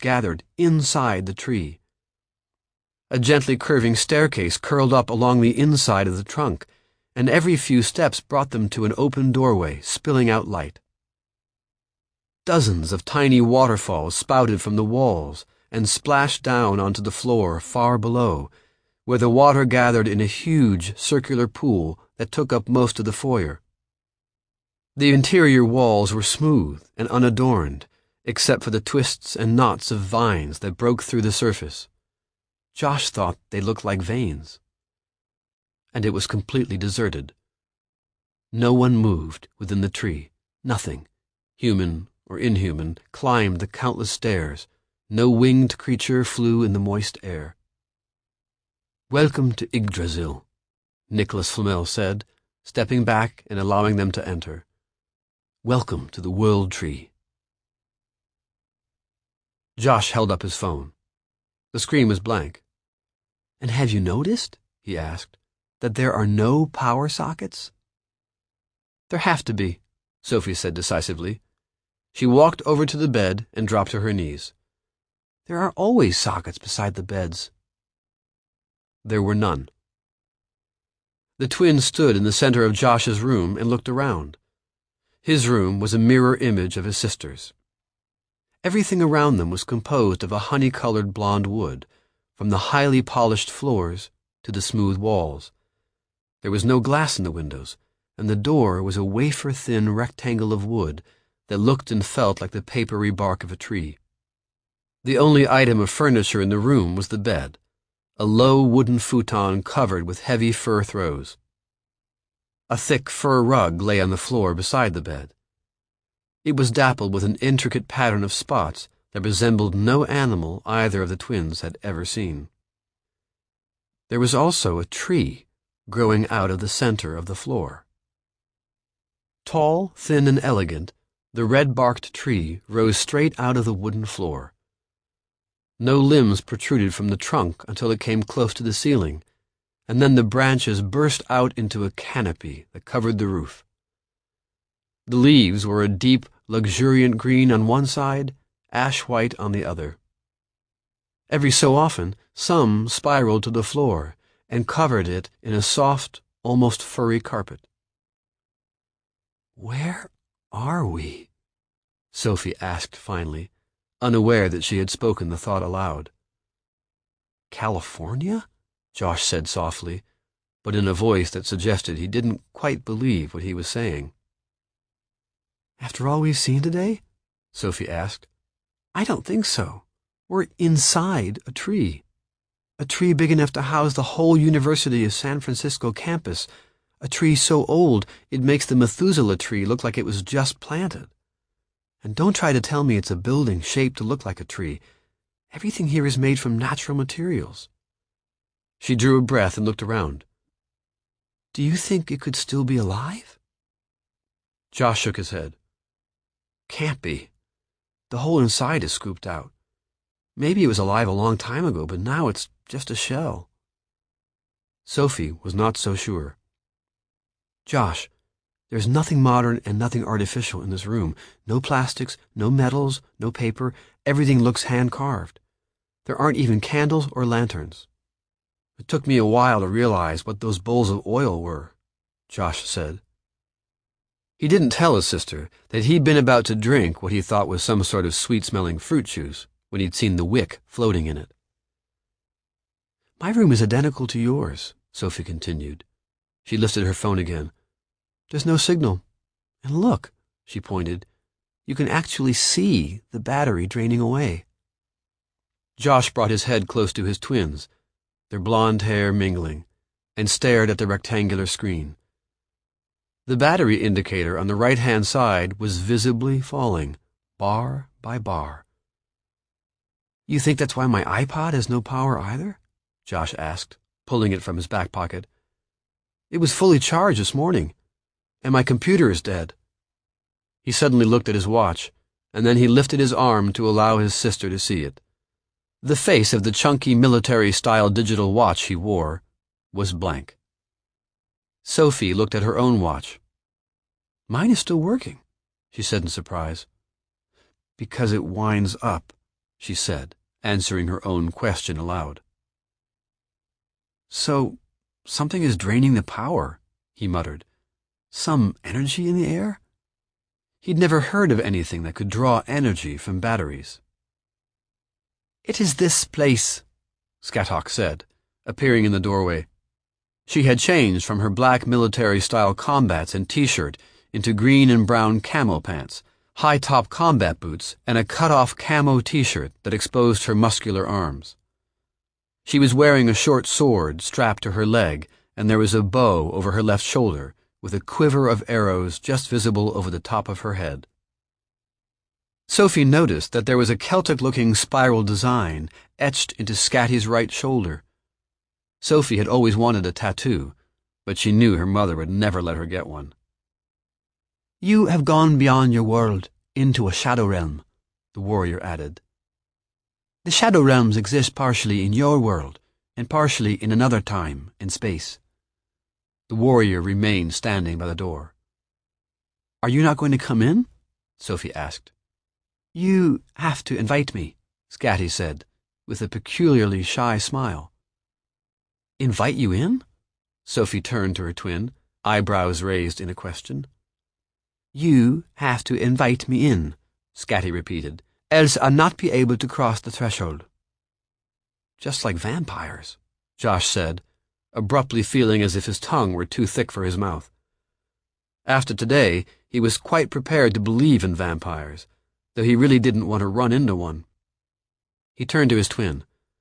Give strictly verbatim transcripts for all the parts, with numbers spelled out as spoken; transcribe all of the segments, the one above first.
gathered inside the tree. A gently curving staircase curled up along the inside of the trunk, and every few steps brought them to an open doorway, spilling out light. Dozens of tiny waterfalls spouted from the walls and splashed down onto the floor far below, where the water gathered in a huge circular pool that took up most of the foyer. The interior walls were smooth and unadorned, except for the twists and knots of vines that broke through the surface. Josh thought they looked like veins. And it was completely deserted. No one moved within the tree. Nothing, human or inhuman, climbed the countless stairs. No winged creature flew in the moist air. "Welcome to Yggdrasil," Nicholas Flamel said, stepping back and allowing them to enter. "Welcome to the World Tree." Josh held up his phone. The screen was blank. "And have you noticed," he asked, "that there are no power sockets?" "There have to be," Sophie said decisively. She walked over to the bed and dropped to her knees. "There are always sockets beside the beds." There were none. The twins stood in the center of Josh's room and looked around. His room was a mirror image of his sister's. Everything around them was composed of a honey-colored blonde wood, from the highly polished floors to the smooth walls. There was no glass in the windows, and the door was a wafer-thin rectangle of wood that looked and felt like the papery bark of a tree. The only item of furniture in the room was the bed, a low wooden futon covered with heavy fur throws. A thick fur rug lay on the floor beside the bed. It was dappled with an intricate pattern of spots that resembled no animal either of the twins had ever seen. There was also a tree growing out of the center of the floor. Tall, thin, and elegant, the red-barked tree rose straight out of the wooden floor. No limbs protruded from the trunk until it came close to the ceiling, and then the branches burst out into a canopy that covered the roof. The leaves were a deep, luxuriant green on one side, ash-white on the other. Every so often, some spiraled to the floor and covered it in a soft, almost furry carpet. "Where are we?" Sophie asked finally, unaware that she had spoken the thought aloud. "California?" Josh said softly, but in a voice that suggested he didn't quite believe what he was saying. "After all we've seen today?" Sophie asked. "I don't think so. We're inside a tree. A tree big enough to house the whole University of San Francisco campus. A tree so old it makes the Methuselah tree look like it was just planted. And don't try to tell me it's a building shaped to look like a tree. Everything here is made from natural materials." She drew a breath and looked around. "Do you think it could still be alive?" Josh shook his head. "Can't be. The whole inside is scooped out. Maybe it was alive a long time ago, but now it's just a shell." Sophie was not so sure. "Josh, there's nothing modern and nothing artificial in this room. No plastics, no metals, no paper. Everything looks hand-carved. There aren't even candles or lanterns." "It took me a while to realize what those bowls of oil were," Josh said. He didn't tell his sister that he'd been about to drink what he thought was some sort of sweet-smelling fruit juice when he'd seen the wick floating in it. "My room is identical to yours," Sophie continued. She lifted her phone again. "There's no signal. And look," she pointed, "you can actually see the battery draining away." Josh brought his head close to his twins, their blonde hair mingling, and stared at the rectangular screen. The battery indicator on the right-hand side was visibly falling, bar by bar. "You think that's why my iPod has no power either?" Josh asked, pulling it from his back pocket. "It was fully charged this morning, and my computer is dead." He suddenly looked at his watch, and then he lifted his arm to allow his sister to see it. The face of the chunky military-style digital watch he wore was blank. Sophie looked at her own watch. "Mine is still working," she said in surprise. "Because it winds up," she said, answering her own question aloud. So, something is draining the power, he muttered. Some energy in the air? He'd never heard of anything that could draw energy from batteries. It is this place, Scathach said, appearing in the doorway. She had changed from her black military-style combats and t-shirt into green and brown camo pants, high-top combat boots, and a cut-off camo t-shirt that exposed her muscular arms. She was wearing a short sword strapped to her leg, and there was a bow over her left shoulder, with a quiver of arrows just visible over the top of her head. Sophie noticed that there was a Celtic-looking spiral design etched into Scatty's right shoulder. Sophie had always wanted a tattoo, but she knew her mother would never let her get one. You have gone beyond your world, into a shadow realm, the warrior added. The shadow realms exist partially in your world, and partially in another time and space. The warrior remained standing by the door. Are you not going to come in? Sophie asked. You have to invite me, Scatty said, with a peculiarly shy smile. Invite you in? Sophie turned to her twin, eyebrows raised in a question. You have to invite me in, Scatty repeated, else I'll not be able to cross the threshold. Just like vampires, Josh said, abruptly feeling as if his tongue were too thick for his mouth. After today, he was quite prepared to believe in vampires, though he really didn't want to run into one. He turned to his twin.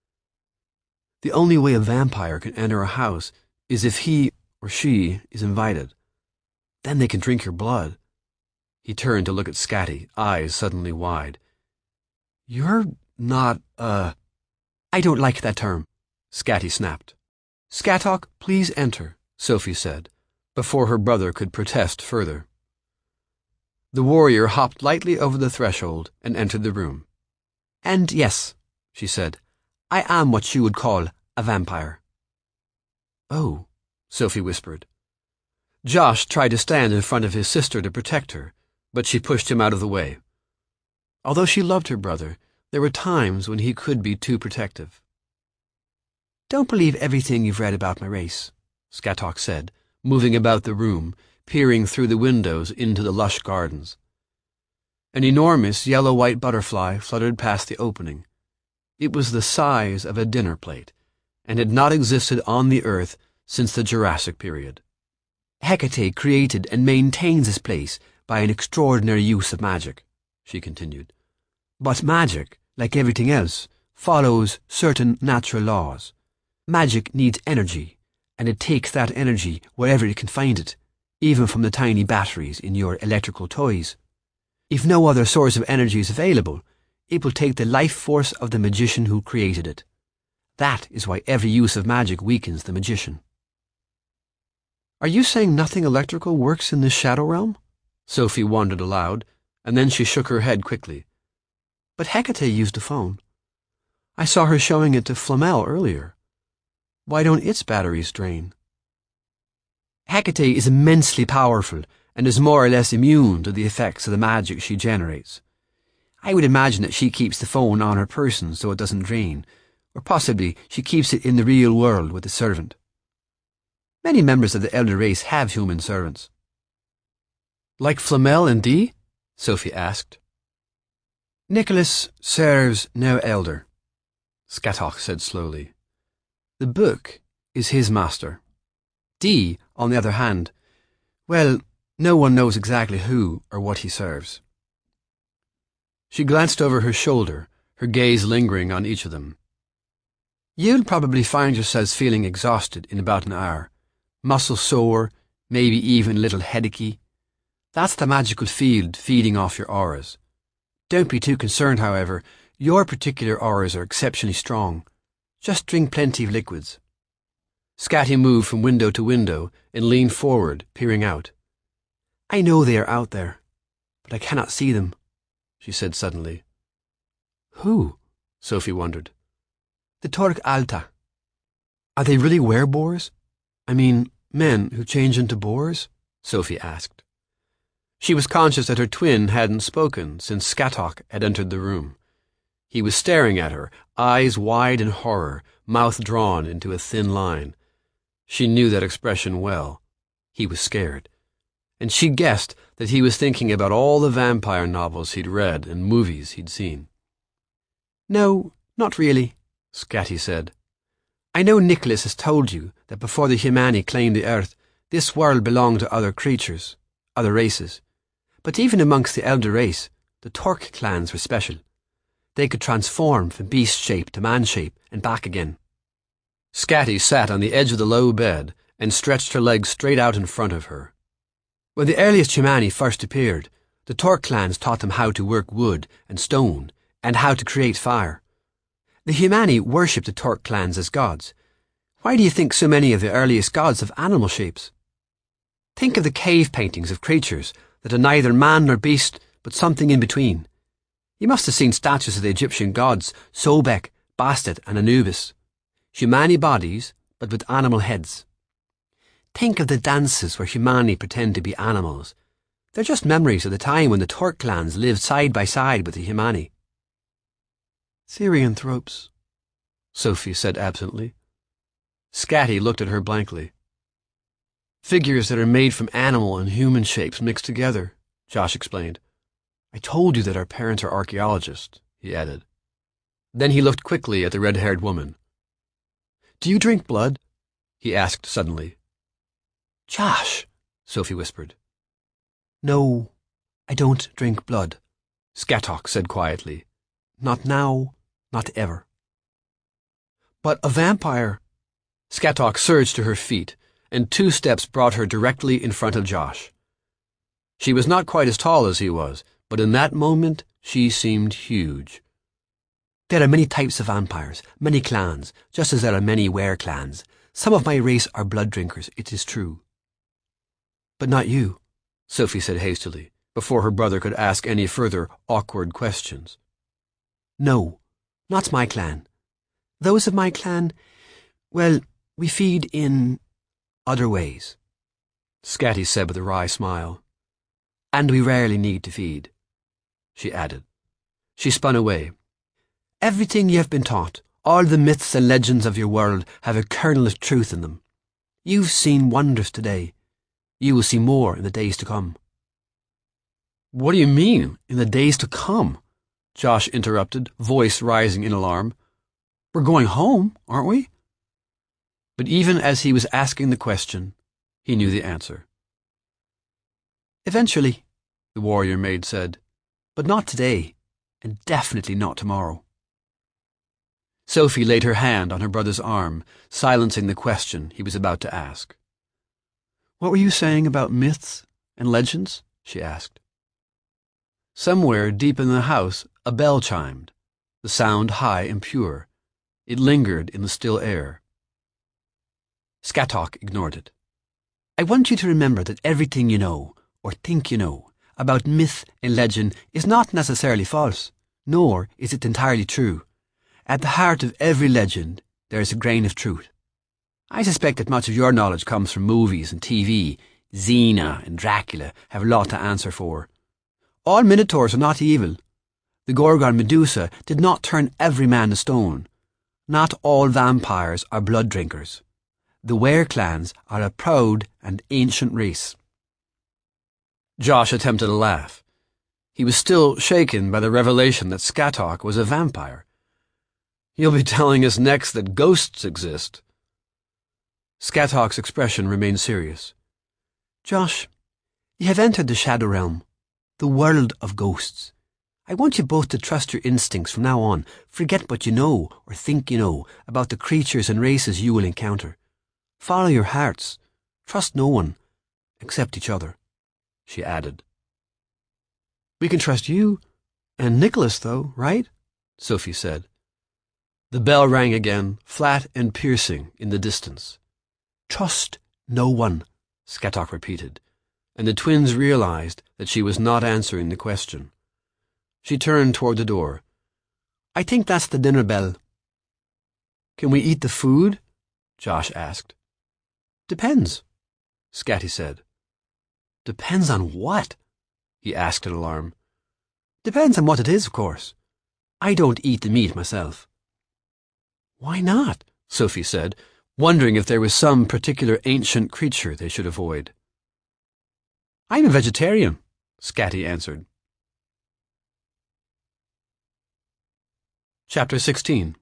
The only way a vampire can enter a house is if he or she is invited. Then they can drink your blood. He turned to look at Scatty, eyes suddenly wide. You're not, uh... I don't like that term, Scatty snapped. Scathach, please enter, Sophie said, before her brother could protest further. The warrior hopped lightly over the threshold and entered the room. And yes, she said, I am what you would call a vampire. Oh, Sophie whispered. Josh tried to stand in front of his sister to protect her, but she pushed him out of the way. Although she loved her brother, there were times when he could be too protective. Don't believe everything you've read about my race, Scathach said, moving about the room, peering through the windows into the lush gardens. An enormous yellow-white butterfly fluttered past the opening. It was the size of a dinner plate, and had not existed on the earth since the Jurassic period. Hecate created and maintains this place by an extraordinary use of magic, she continued. But magic, like everything else, follows certain natural laws. Magic needs energy, and it takes that energy wherever it can find it, even from the tiny batteries in your electrical toys. If no other source of energy is available, it will take the life force of the magician who created it. That is why every use of magic weakens the magician. Are you saying nothing electrical works in this shadow realm? Sophie wondered aloud, and then she shook her head quickly. But Hecate used a phone. I saw her showing it to Flamel earlier. Why don't its batteries drain? Hecate is immensely powerful and is more or less immune to the effects of the magic she generates. I would imagine that she keeps the phone on her person so it doesn't drain, or possibly she keeps it in the real world with a servant. Many members of the elder race have human servants. Like Flamel and Dee? Sophie asked. Nicholas serves no elder, Scathach said slowly. The book is his master. Dee, on the other hand, well, no one knows exactly who or what he serves. She glanced over her shoulder, her gaze lingering on each of them. You'll probably find yourselves feeling exhausted in about an hour, muscle sore, maybe even a little headachy. That's the magical field feeding off your auras. Don't be too concerned, however. Your particular auras are exceptionally strong. Just drink plenty of liquids. Scatty moved from window to window and leaned forward, peering out. I know they are out there, but I cannot see them, she said suddenly. Who? Sophie wondered. The Torque Alta. Are they really were-boars? I mean, men who change into boars? Sophie asked. She was conscious that her twin hadn't spoken since Scathach had entered the room. He was staring at her, eyes wide in horror, mouth drawn into a thin line. She knew that expression well. He was scared. And she guessed that he was thinking about all the vampire novels he'd read and movies he'd seen. "No, not really," Scatty said. "I know Nicholas has told you that before the Humani claimed the Earth, this world belonged to other creatures, other races. But even amongst the elder race, the Turk clans were special. They could transform from beast shape to man shape and back again." Scatty sat on the edge of the low bed and stretched her legs straight out in front of her. When the earliest Humani first appeared, the Turk clans taught them how to work wood and stone and how to create fire. The Humani worshipped the Turk clans as gods. Why do you think so many of the earliest gods have animal shapes? Think of the cave paintings of creatures that are neither man nor beast, but something in between. You must have seen statues of the Egyptian gods Sobek, Bastet and Anubis. Humani bodies, but with animal heads. Think of the dances where Humani pretend to be animals. They're just memories of the time when the Turk clans lived side by side with the Humani. "Therianthropes," Sophie said absently. Scatty looked at her blankly. "Figures that are made from animal and human shapes mixed together," Josh explained. "I told you that our parents are archaeologists," he added. Then he looked quickly at the red-haired woman. "Do you drink blood?" he asked suddenly. "Josh," Sophie whispered. "No, I don't drink blood," Skatok said quietly. "Not now, not ever." "But a vampire—" Skatok surged to her feet, and two steps brought her directly in front of Josh. She was not quite as tall as he was, but in that moment she seemed huge. "There are many types of vampires, many clans, just as there are many were-clans. Some of my race are blood drinkers, it is true." "But not you," Sophie said hastily, before her brother could ask any further awkward questions. "No, not my clan. Those of my clan, well, we feed in other ways," Scatty said with a wry smile. "And we rarely need to feed," she added. She spun away. "Everything you have been taught, all the myths and legends of your world, have a kernel of truth in them. You've seen wonders today. You will see more in the days to come." "What do you mean, in the days to come?" Josh interrupted, voice rising in alarm. "We're going home, aren't we?" But even as he was asking the question, he knew the answer. "Eventually," the warrior maid said, "but not today, and definitely not tomorrow." Sophie laid her hand on her brother's arm, silencing the question he was about to ask. "What were you saying about myths and legends?" she asked. Somewhere deep in the house a bell chimed, the sound high and pure. It lingered in the still air. Skatok ignored it. "I want you to remember that everything you know, or think you know, about myth and legend is not necessarily false, nor is it entirely true. At the heart of every legend there is a grain of truth. I suspect that much of your knowledge comes from movies and T V. Xena and Dracula have a lot to answer for. All minotaurs are not evil. The Gorgon Medusa did not turn every man to stone. Not all vampires are blood drinkers. The were-clans are a proud and ancient race." Josh attempted a laugh. He was still shaken by the revelation that Skatok was a vampire. "You'll be telling us next that ghosts exist." Skatok's expression remained serious. "Josh, you have entered the Shadow Realm, the world of ghosts. I want you both to trust your instincts from now on. Forget what you know or think you know about the creatures and races you will encounter. Follow your hearts. Trust no one, except each other," she added. "We can trust you and Nicholas, though, right?" Sophie said. The bell rang again, flat and piercing in the distance. "Trust no one," Skatok repeated, and the twins realized that she was not answering the question. She turned toward the door. "I think that's the dinner bell." "Can we eat the food?" Josh asked. "Depends," Scatty said. "Depends on what?" he asked in alarm. "Depends on what it is, of course. I don't eat the meat myself." "Why not?" Sophie said, wondering if there was some particular ancient creature they should avoid. "I'm a vegetarian," Scatty answered. Chapter sixteen.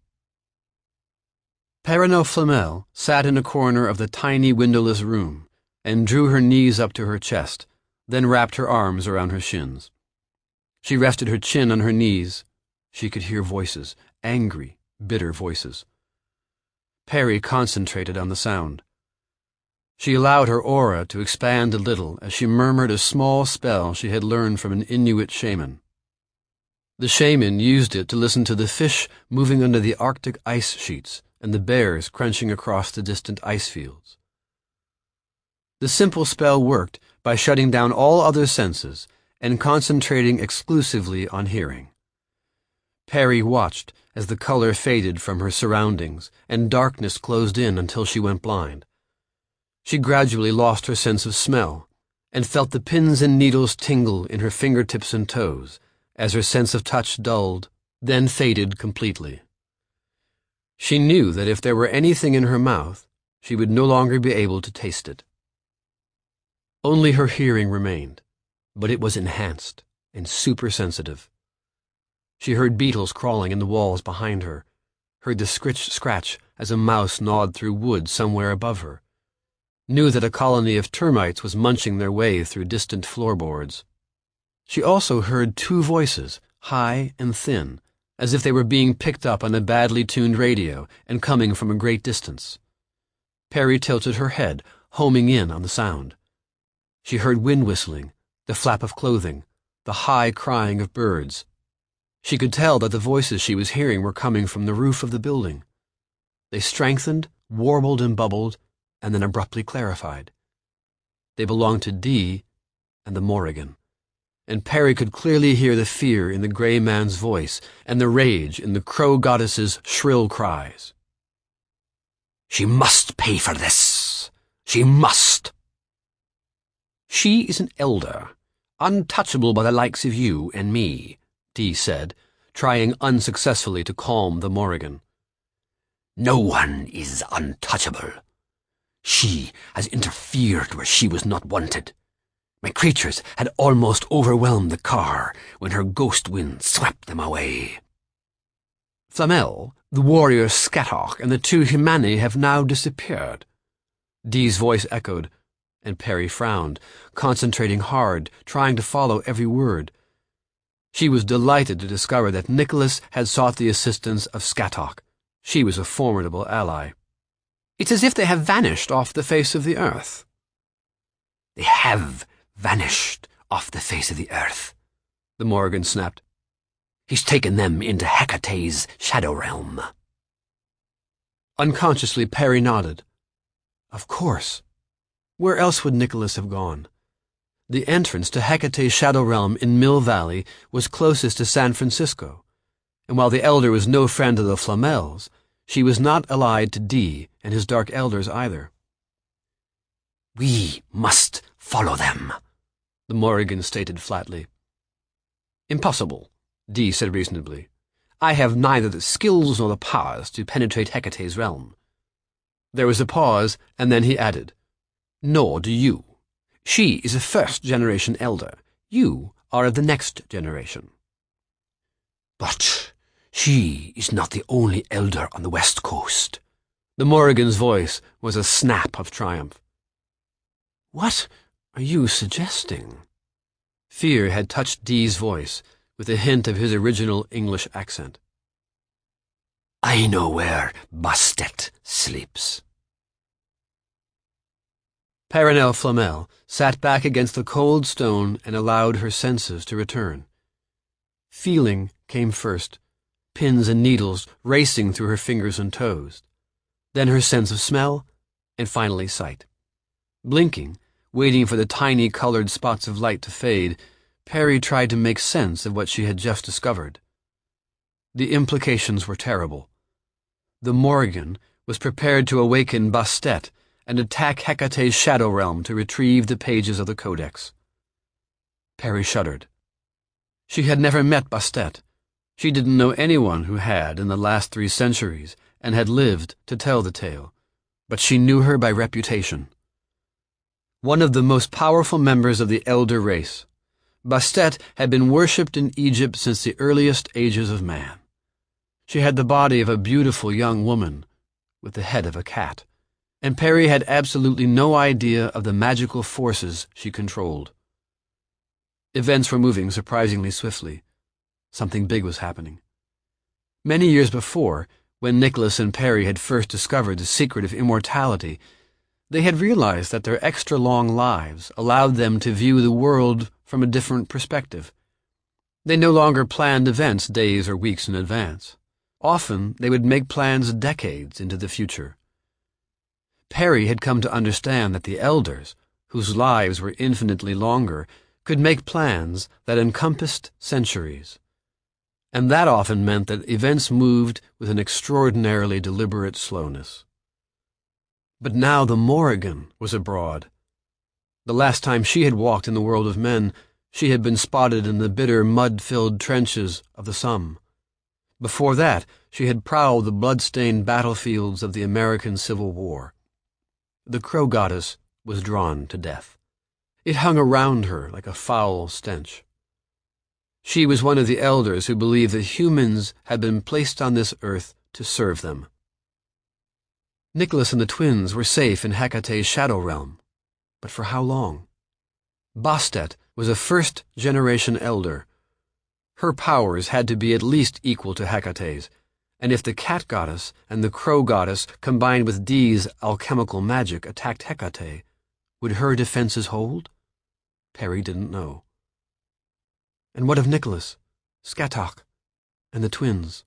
Perronel Flamel sat in a corner of the tiny windowless room and drew her knees up to her chest, then wrapped her arms around her shins. She rested her chin on her knees. She could hear voices, angry, bitter voices. Perry concentrated on the sound. She allowed her aura to expand a little as she murmured a small spell she had learned from an Inuit shaman. The shaman used it to listen to the fish moving under the Arctic ice sheets and the bears crunching across the distant ice fields. The simple spell worked by shutting down all other senses and concentrating exclusively on hearing. Perry watched as the color faded from her surroundings and darkness closed in until she went blind. She gradually lost her sense of smell and felt the pins and needles tingle in her fingertips and toes as her sense of touch dulled, then faded completely. She knew that if there were anything in her mouth, she would no longer be able to taste it. Only her hearing remained, but it was enhanced and super-sensitive. She heard beetles crawling in the walls behind her, heard the scritch scratch as a mouse gnawed through wood somewhere above her, knew that a colony of termites was munching their way through distant floorboards. She also heard two voices, high and thin, as if they were being picked up on a badly tuned radio and coming from a great distance. Perry tilted her head, homing in on the sound. She heard wind whistling, the flap of clothing, the high crying of birds. She could tell that the voices she was hearing were coming from the roof of the building. They strengthened, warbled and bubbled, and then abruptly clarified. They belonged to Dee and the Morrigan, and Perry could clearly hear the fear in the gray man's voice and the rage in the crow goddess's shrill cries. "She must pay for this! She must!" "She is an elder, untouchable by the likes of you and me," Dee said, trying unsuccessfully to calm the Morrigan. "No one is untouchable. She has interfered where she was not wanted. My creatures had almost overwhelmed the car when her ghost wind swept them away." "Flamel, the warrior Scatoch, and the two Himani have now disappeared," Dee's voice echoed, and Perry frowned, concentrating hard, trying to follow every word. She was delighted to discover that Nicholas had sought the assistance of Scatoch. She was a formidable ally. "It's as if they have vanished off the face of the earth." "They have vanished off the face of the earth," the Morrigan snapped. "He's taken them into Hecate's shadow realm." Unconsciously, Perry nodded. Of course. Where else would Nicholas have gone? The entrance to Hecate's shadow realm in Mill Valley was closest to San Francisco, and while the elder was no friend of the Flamels, she was not allied to Dee and his dark elders either. "We must follow them," the Morrigan stated flatly. "Impossible," Dee said reasonably. "I have neither the skills nor the powers to penetrate Hecate's realm." There was a pause, and then he added, "Nor do you. She is a first-generation elder. You are of the next generation." "But she is not the only elder on the West Coast." The Morrigan's voice was a snap of triumph. "What are you suggesting?" Fear had touched Dee's voice, with a hint of his original English accent. "I know where Bastet sleeps." Perronel Flamel sat back against the cold stone and allowed her senses to return. Feeling came first, pins and needles racing through her fingers and toes, then her sense of smell, and finally sight. Blinking, waiting for the tiny colored spots of light to fade, Perry tried to make sense of what she had just discovered. The implications were terrible. The Morrigan was prepared to awaken Bastet and attack Hecate's shadow realm to retrieve the pages of the Codex. Perry shuddered. She had never met Bastet. She didn't know anyone who had in the last three centuries and had lived to tell the tale, but she knew her by reputation. One of the most powerful members of the elder race, Bastet had been worshipped in Egypt since the earliest ages of man. She had the body of a beautiful young woman with the head of a cat, and Perry had absolutely no idea of the magical forces she controlled. Events were moving surprisingly swiftly. Something big was happening. Many years before, when Nicholas and Perry had first discovered the secret of immortality, they had realized that their extra-long lives allowed them to view the world from a different perspective. They no longer planned events days or weeks in advance. Often they would make plans decades into the future. Perry had come to understand that the elders, whose lives were infinitely longer, could make plans that encompassed centuries. And that often meant that events moved with an extraordinarily deliberate slowness. But now the Morrigan was abroad. The last time she had walked in the world of men, she had been spotted in the bitter, mud-filled trenches of the Somme. Before that, she had prowled the blood-stained battlefields of the American Civil War. The crow goddess was drawn to death. It hung around her like a foul stench. She was one of the elders who believed that humans had been placed on this earth to serve them. Nicholas and the twins were safe in Hecate's shadow realm, but for how long? Bastet was a first-generation elder. Her powers had to be at least equal to Hecate's, and if the cat goddess and the crow goddess combined with Dee's alchemical magic attacked Hecate, would her defenses hold? Perry didn't know. And what of Nicholas, Skatok, and the twins?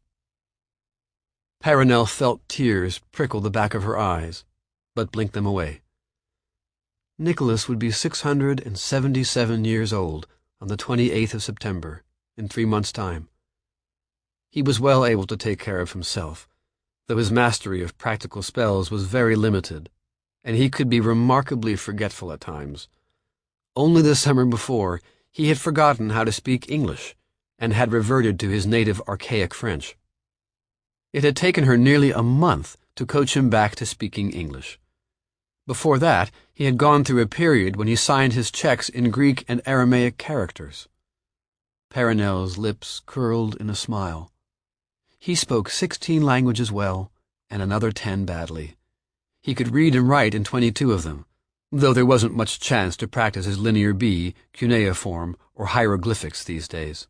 Perenelle felt tears prickle the back of her eyes, but blinked them away. Nicholas would be six hundred and seventy-seven years old on the twenty-eighth of September, in three months' time. He was well able to take care of himself, though his mastery of practical spells was very limited, and he could be remarkably forgetful at times. Only the summer before, he had forgotten how to speak English and had reverted to his native archaic French. It had taken her nearly a month to coach him back to speaking English. Before that, he had gone through a period when he signed his checks in Greek and Aramaic characters. Perenelle's lips curled in a smile. He spoke sixteen languages well and another ten badly. He could read and write in twenty-two of them, though there wasn't much chance to practice his Linear B, cuneiform, or hieroglyphics these days.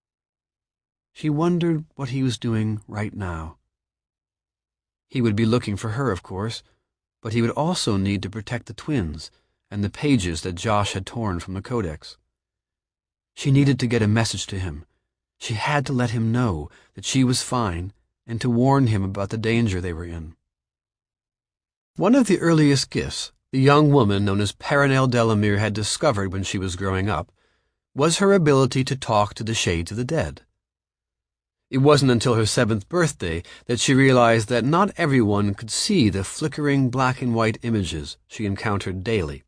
She wondered what he was doing right now. He would be looking for her, of course, but he would also need to protect the twins and the pages that Josh had torn from the codex. She needed to get a message to him. She had to let him know that she was fine and to warn him about the danger they were in. One of the earliest gifts the young woman known as Perenelle Delamere had discovered when she was growing up was her ability to talk to the shades of the dead. It wasn't until her seventh birthday that she realized that not everyone could see the flickering black and white images she encountered daily.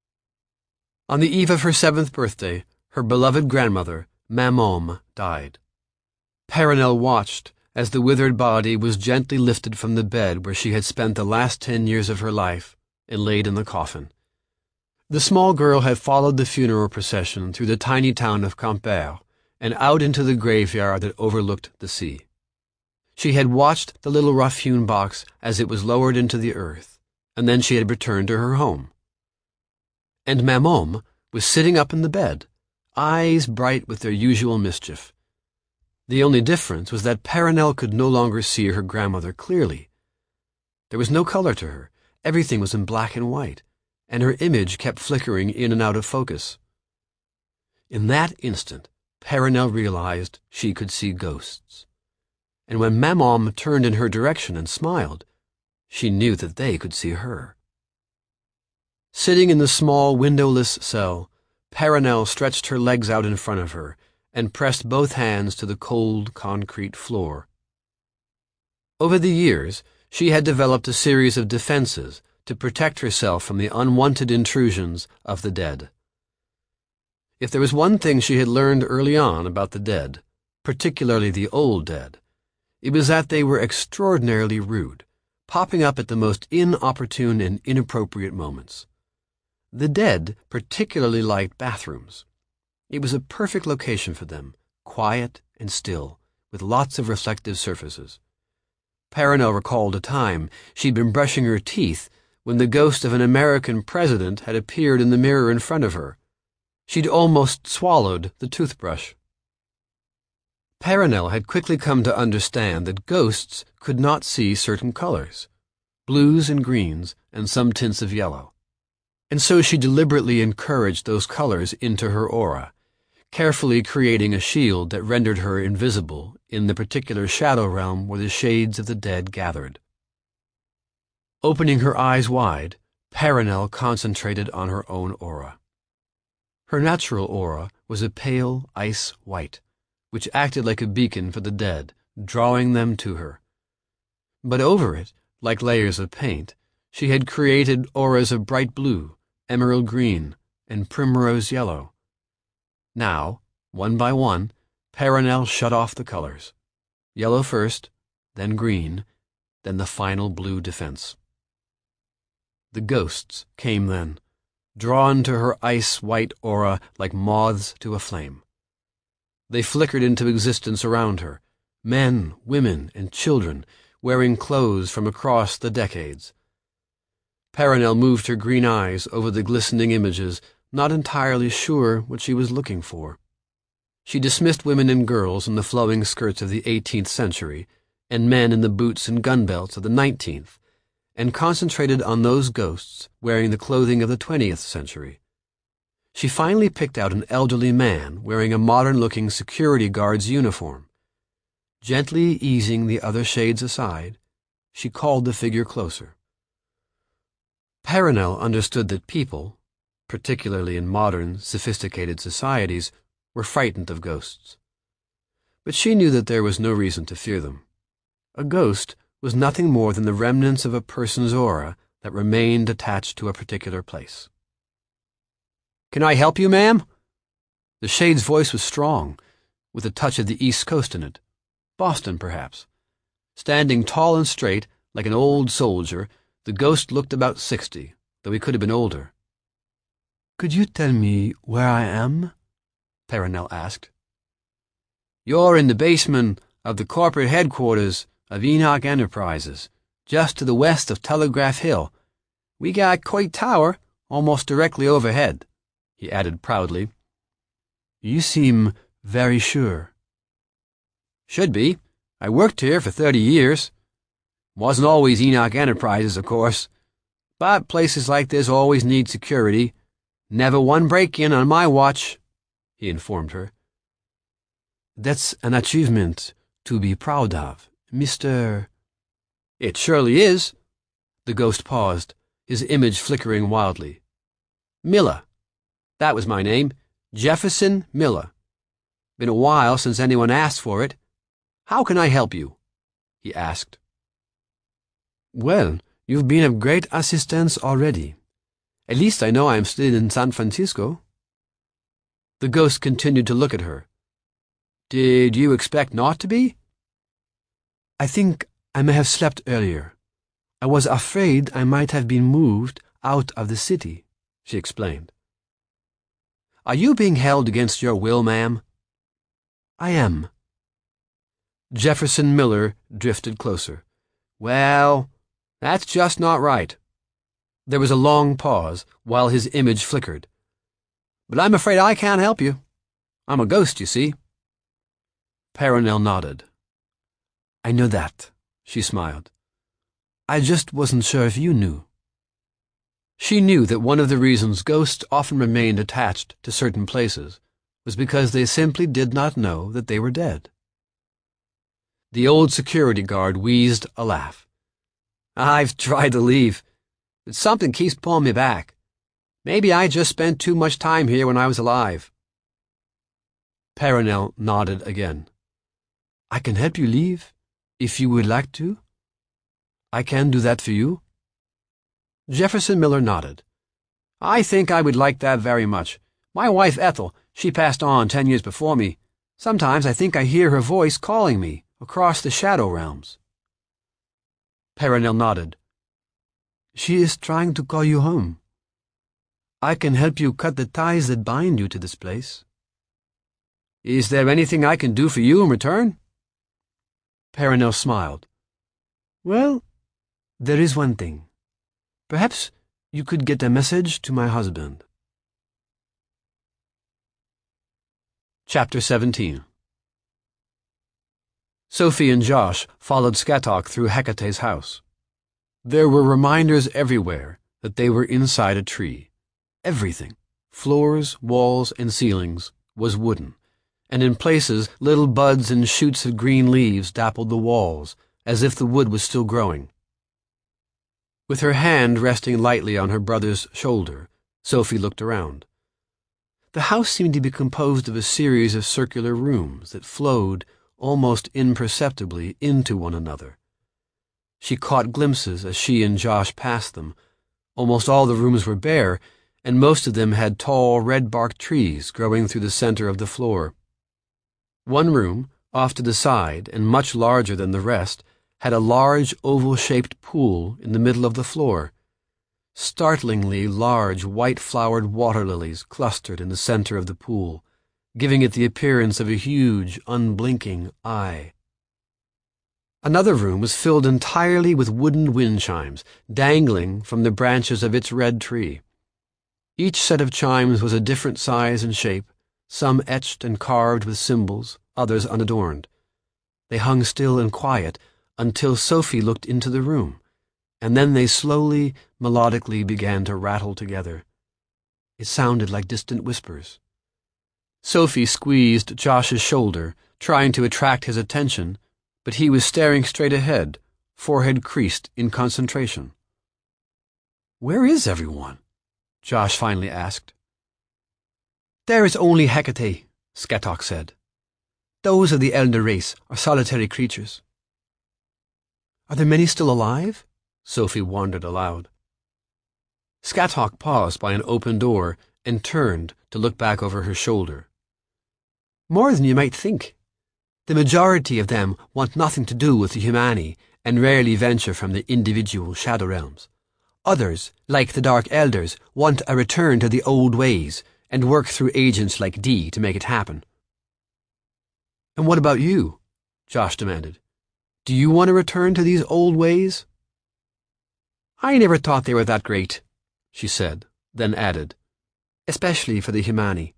On the eve of her seventh birthday, her beloved grandmother, Maman, died. Perenelle watched as the withered body was gently lifted from the bed where she had spent the last ten years of her life and laid in the coffin. The small girl had followed the funeral procession through the tiny town of Quimper and out into the graveyard that overlooked the sea. She had watched the little rough-hewn box as it was lowered into the earth, and then she had returned to her home. And Maman was sitting up in the bed, eyes bright with their usual mischief. The only difference was that Perenelle could no longer see her grandmother clearly. There was no color to her. Everything was in black and white, and her image kept flickering in and out of focus. In that instant, Perenelle realized she could see ghosts. And when Maman turned in her direction and smiled, she knew that they could see her. Sitting in the small, windowless cell, Perenelle stretched her legs out in front of her and pressed both hands to the cold concrete floor. Over the years, she had developed a series of defenses to protect herself from the unwanted intrusions of the dead. If there was one thing she had learned early on about the dead, particularly the old dead, it was that they were extraordinarily rude, popping up at the most inopportune and inappropriate moments. The dead particularly liked bathrooms. It was a perfect location for them, quiet and still, with lots of reflective surfaces. Perenelle recalled a time she'd been brushing her teeth when the ghost of an American president had appeared in the mirror in front of her. She'd almost swallowed the toothbrush. Perenelle had quickly come to understand that ghosts could not see certain colors, blues and greens and some tints of yellow. And so she deliberately encouraged those colors into her aura, carefully creating a shield that rendered her invisible in the particular shadow realm where the shades of the dead gathered. Opening her eyes wide, Perenelle concentrated on her own aura. Her natural aura was a pale ice white, which acted like a beacon for the dead, drawing them to her. But over it, like layers of paint, she had created auras of bright blue, emerald green, and primrose yellow. Now, one by one, Perenelle shut off the colors. Yellow first, then green, then the final blue defense. The ghosts came then, drawn to her ice-white aura like moths to a flame. They flickered into existence around her, men, women, and children, wearing clothes from across the decades. Perenelle moved her green eyes over the glistening images, not entirely sure what she was looking for. She dismissed women and girls in the flowing skirts of the eighteenth century, and men in the boots and gun belts of the nineteenth, and concentrated on those ghosts wearing the clothing of the twentieth century. She finally picked out an elderly man wearing a modern-looking security guard's uniform. Gently easing the other shades aside, she called the figure closer. Perenelle understood that people, particularly in modern, sophisticated societies, were frightened of ghosts. But she knew that there was no reason to fear them. A ghost was nothing more than the remnants of a person's aura that remained attached to a particular place. "Can I help you, ma'am?" The shade's voice was strong, with a touch of the East Coast in it. Boston, perhaps. Standing tall and straight, like an old soldier, the ghost looked about sixty, though he could have been older. "Could you tell me where I am?" Perenelle asked. "You're in the basement of the corporate headquarters of Enoch Enterprises, just to the west of Telegraph Hill. We got Coit Tower almost directly overhead," he added proudly. "You seem very sure." "Should be. I worked here for thirty years. Wasn't always Enoch Enterprises, of course. But places like this always need security. Never one break-in on my watch," he informed her. "That's an achievement to be proud of, Mister "It surely is." The ghost paused, his image flickering wildly. "Miller. That was my name. Jefferson Miller. Been a while since anyone asked for it. How can I help you?" he asked. "Well, you've been of great assistance already. At least I know I am still in San Francisco." The ghost continued to look at her. "Did you expect not to be?" "I think I may have slept earlier. I was afraid I might have been moved out of the city," she explained. "Are you being held against your will, ma'am?" "I am." Jefferson Miller drifted closer. "Well, that's just not right." There was a long pause while his image flickered. "But I'm afraid I can't help you. I'm a ghost, you see." Perenelle nodded. "I know that," she smiled. "I just wasn't sure if you knew." She knew that one of the reasons ghosts often remained attached to certain places was because they simply did not know that they were dead. The old security guard wheezed a laugh. "I've tried to leave, but something keeps pulling me back. Maybe I just spent too much time here when I was alive." Perenelle nodded again. "I can help you leave, if you would like to. I can do that for you." Jefferson Miller nodded. "I think I would like that very much. My wife Ethel, she passed on ten years before me. Sometimes I think I hear her voice calling me across the shadow realms." Perenelle nodded. "She is trying to call you home. I can help you cut the ties that bind you to this place." "Is there anything I can do for you in return?" Perenelle smiled. "Well, there is one thing. Perhaps you could get a message to my husband." Chapter seventeen. Sophie and Josh followed Skatok through Hecate's house. There were reminders everywhere that they were inside a tree. Everything, floors, walls, and ceilings, was wooden, and in places little buds and shoots of green leaves dappled the walls, as if the wood was still growing. With her hand resting lightly on her brother's shoulder, Sophie looked around. The house seemed to be composed of a series of circular rooms that flowed, almost imperceptibly, into one another. She caught glimpses as she and Josh passed them. Almost all the rooms were bare, and most of them had tall, red-barked trees growing through the center of the floor. One room, off to the side and much larger than the rest, had a large oval-shaped pool in the middle of the floor. Startlingly large white-flowered water lilies clustered in the center of the pool, giving it the appearance of a huge, unblinking eye. Another room was filled entirely with wooden wind chimes, dangling from the branches of its red tree. Each set of chimes was a different size and shape, some etched and carved with symbols, others unadorned. They hung still and quiet until Sophie looked into the room, and then they slowly, melodically began to rattle together. It sounded like distant whispers. Sophie squeezed Josh's shoulder, trying to attract his attention, but he was staring straight ahead, forehead creased in concentration. "Where is everyone?" Josh finally asked. "There is only Hecate," Skatok said. "Those of the elder race are solitary creatures." "Are there many still alive?" Sophie wondered aloud. Skatok paused by an open door and turned to look back over her shoulder. "More than you might think. The majority of them want nothing to do with the Humani and rarely venture from the individual shadow realms. Others, like the Dark Elders, want a return to the old ways and work through agents like Dee to make it happen." "And what about you?" Josh demanded. "Do you want to return to these old ways?" "I never thought they were that great," she said, then added, "especially for the Humani."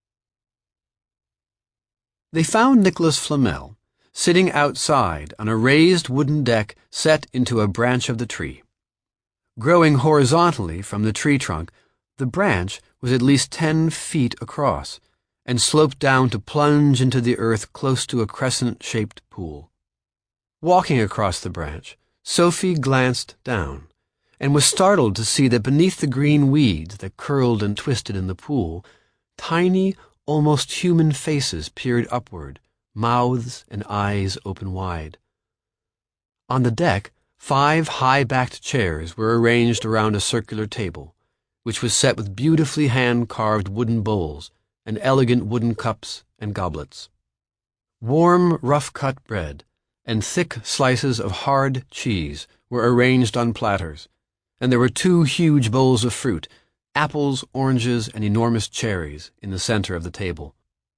They found Nicholas Flamel sitting outside on a raised wooden deck set into a branch of the tree. Growing horizontally from the tree trunk, the branch was at least ten feet across and sloped down to plunge into the earth close to a crescent-shaped pool. Walking across the branch, Sophie glanced down and was startled to see that beneath the green weeds that curled and twisted in the pool, tiny, almost human faces peered upward, mouths and eyes open wide. On the deck, five high-backed chairs were arranged around a circular table, which was set with beautifully hand-carved wooden bowls and elegant wooden cups and goblets. Warm, rough-cut bread and thick slices of hard cheese were arranged on platters, and there were two huge bowls of fruit, apples, oranges, and enormous cherries, in the center of the table.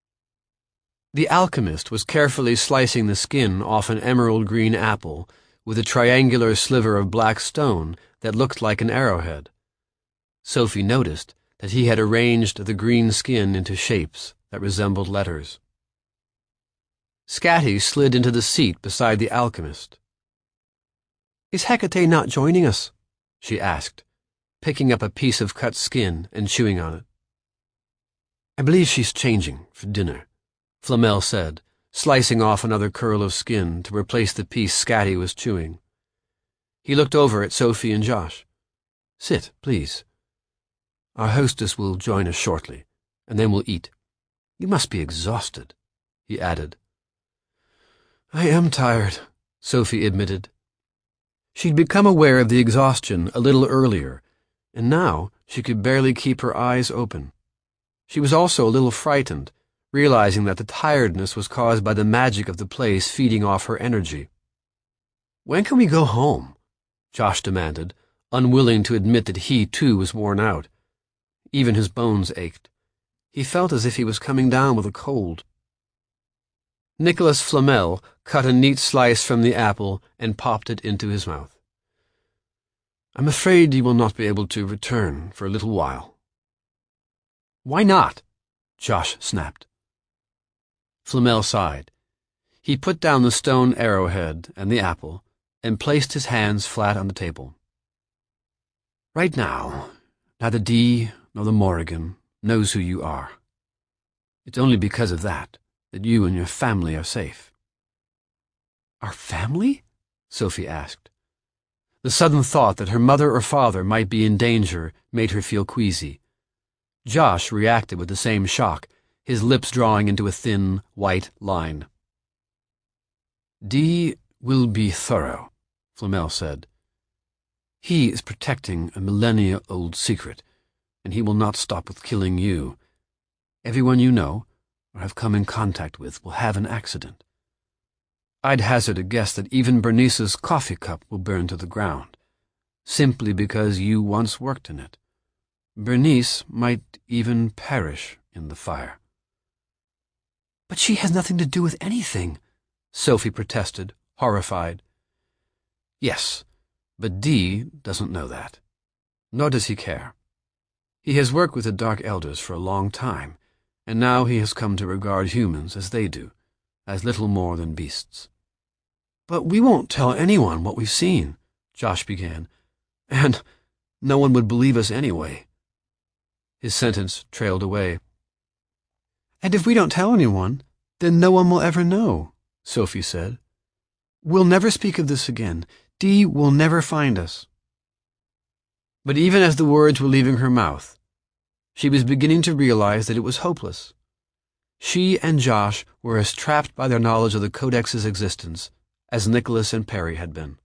The alchemist was carefully slicing the skin off an emerald-green apple with a triangular sliver of black stone that looked like an arrowhead. Sophie noticed that he had arranged the green skin into shapes that resembled letters. Scatty slid into the seat beside the alchemist. "Is Hecate not joining us?" she asked, picking up a piece of cut skin and chewing on it. "I believe she's changing for dinner," Flamel said, slicing off another curl of skin to replace the piece Scatty was chewing. He looked over at Sophie and Josh. "Sit, please. Our hostess will join us shortly, and then we'll eat. You must be exhausted," he added. "I am tired," Sophie admitted. She'd become aware of the exhaustion a little earlier, and now she could barely keep her eyes open. She was also a little frightened, realizing that the tiredness was caused by the magic of the place feeding off her energy. "When can we go home?" Josh demanded, unwilling to admit that he, too, was worn out. Even his bones ached. He felt as if he was coming down with a cold. Nicholas Flamel cut a neat slice from the apple and popped it into his mouth. "I'm afraid you will not be able to return for a little while." "Why not?" Josh snapped. Flamel sighed. He put down the stone arrowhead and the apple and placed his hands flat on the table. "Right now, neither Dee nor the Morrigan knows who you are. It's only because of that that you and your family are safe." "Our family?" Sophie asked. The sudden thought that her mother or father might be in danger made her feel queasy. Josh reacted with the same shock, his lips drawing into a thin, white line. "Dee will be thorough," Flamel said. "He is protecting a millennia-old secret, and he will not stop with killing you. Everyone you know or have come in contact with will have an accident. I'd hazard a guess that even Bernice's coffee cup will burn to the ground, simply because you once worked in it. Bernice might even perish in the fire." "But she has nothing to do with anything," Sophie protested, horrified. "Yes, but Dee doesn't know that. Nor does he care. He has worked with the Dark Elders for a long time, and now he has come to regard humans as they do, as little more than beasts." "But we won't tell anyone what we've seen," Josh began, "and no one would believe us anyway." His sentence trailed away. "And if we don't tell anyone, then no one will ever know," Sophie said. "We'll never speak of this again. Dee will never find us." But even as the words were leaving her mouth, she was beginning to realize that it was hopeless. She and Josh were as trapped by their knowledge of the Codex's existence as Nicholas and Perry had been.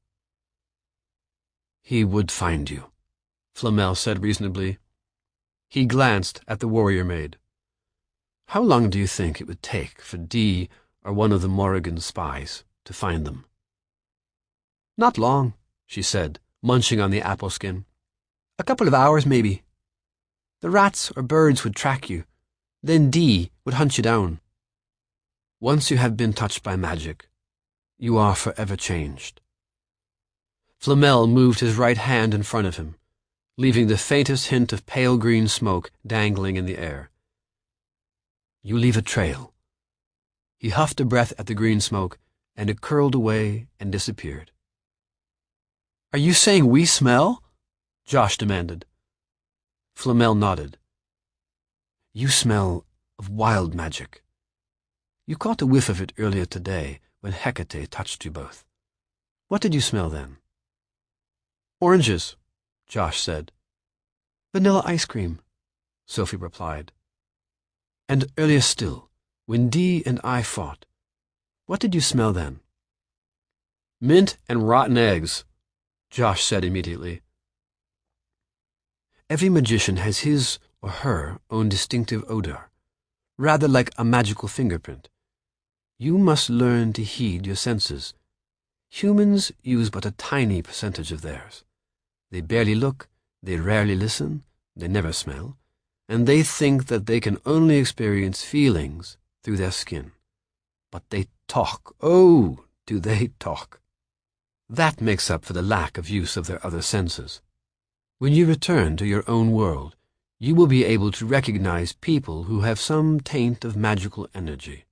"He would find you," Flamel said reasonably. He glanced at the warrior maid. "How long do you think it would take for Dee or one of the Morrigan spies to find them?" "Not long," she said, munching on the apple skin. "A couple of hours, maybe. The rats or birds would track you. Then Dee would hunt you down. Once you have been touched by magic, you are forever changed." Flamel moved his right hand in front of him, leaving the faintest hint of pale green smoke dangling in the air. "You leave a trail." He huffed a breath at the green smoke, and it curled away and disappeared. "Are you saying we smell?" Josh demanded. Flamel nodded. "You smell of wild magic. You caught a whiff of it earlier today when Hecate touched you both. What did you smell then?" "Oranges," Josh said. "Vanilla ice cream," Sophie replied. "And earlier still, when Dee and I fought, what did you smell then?" "Mint and rotten eggs," Josh said immediately. Every magician has his or her own distinctive odor, rather like a magical fingerprint. You must learn to heed your senses. Humans use but a tiny percentage of theirs. They barely look, they rarely listen, they never smell, and they think that they can only experience feelings through their skin. But they talk. Oh, do they talk. That makes up for the lack of use of their other senses. When you return to your own world, you will be able to recognize people who have some taint of magical energy.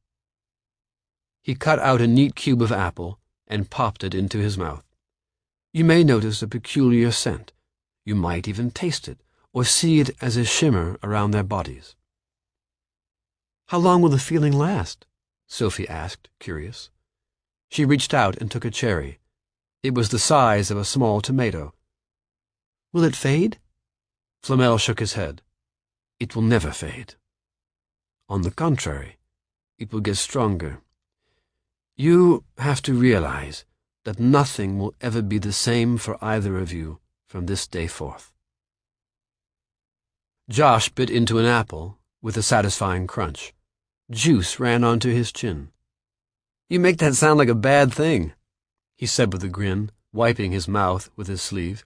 He cut out a neat cube of apple and popped it into his mouth. You may notice a peculiar scent. You might even taste it, or see it as a shimmer around their bodies. "How long will the feeling last?" Sophie asked, curious. She reached out and took a cherry. It was the size of a small tomato. "Will it fade?" Flamel shook his head. "It will never fade. On the contrary, it will get stronger. You have to realize that nothing will ever be the same for either of you from this day forth." Josh bit into an apple with a satisfying crunch. Juice ran onto his chin. "You make that sound like a bad thing," he said with a grin, wiping his mouth with his sleeve.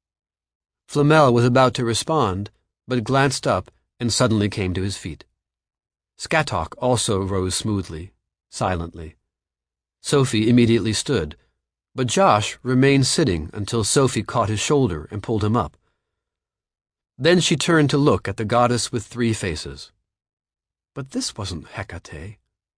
Flamel was about to respond, but glanced up and suddenly came to his feet. Skatok also rose smoothly, silently. Sophie immediately stood, but Josh remained sitting until Sophie caught his shoulder and pulled him up. Then she turned to look at the goddess with three faces. But this wasn't Hecate.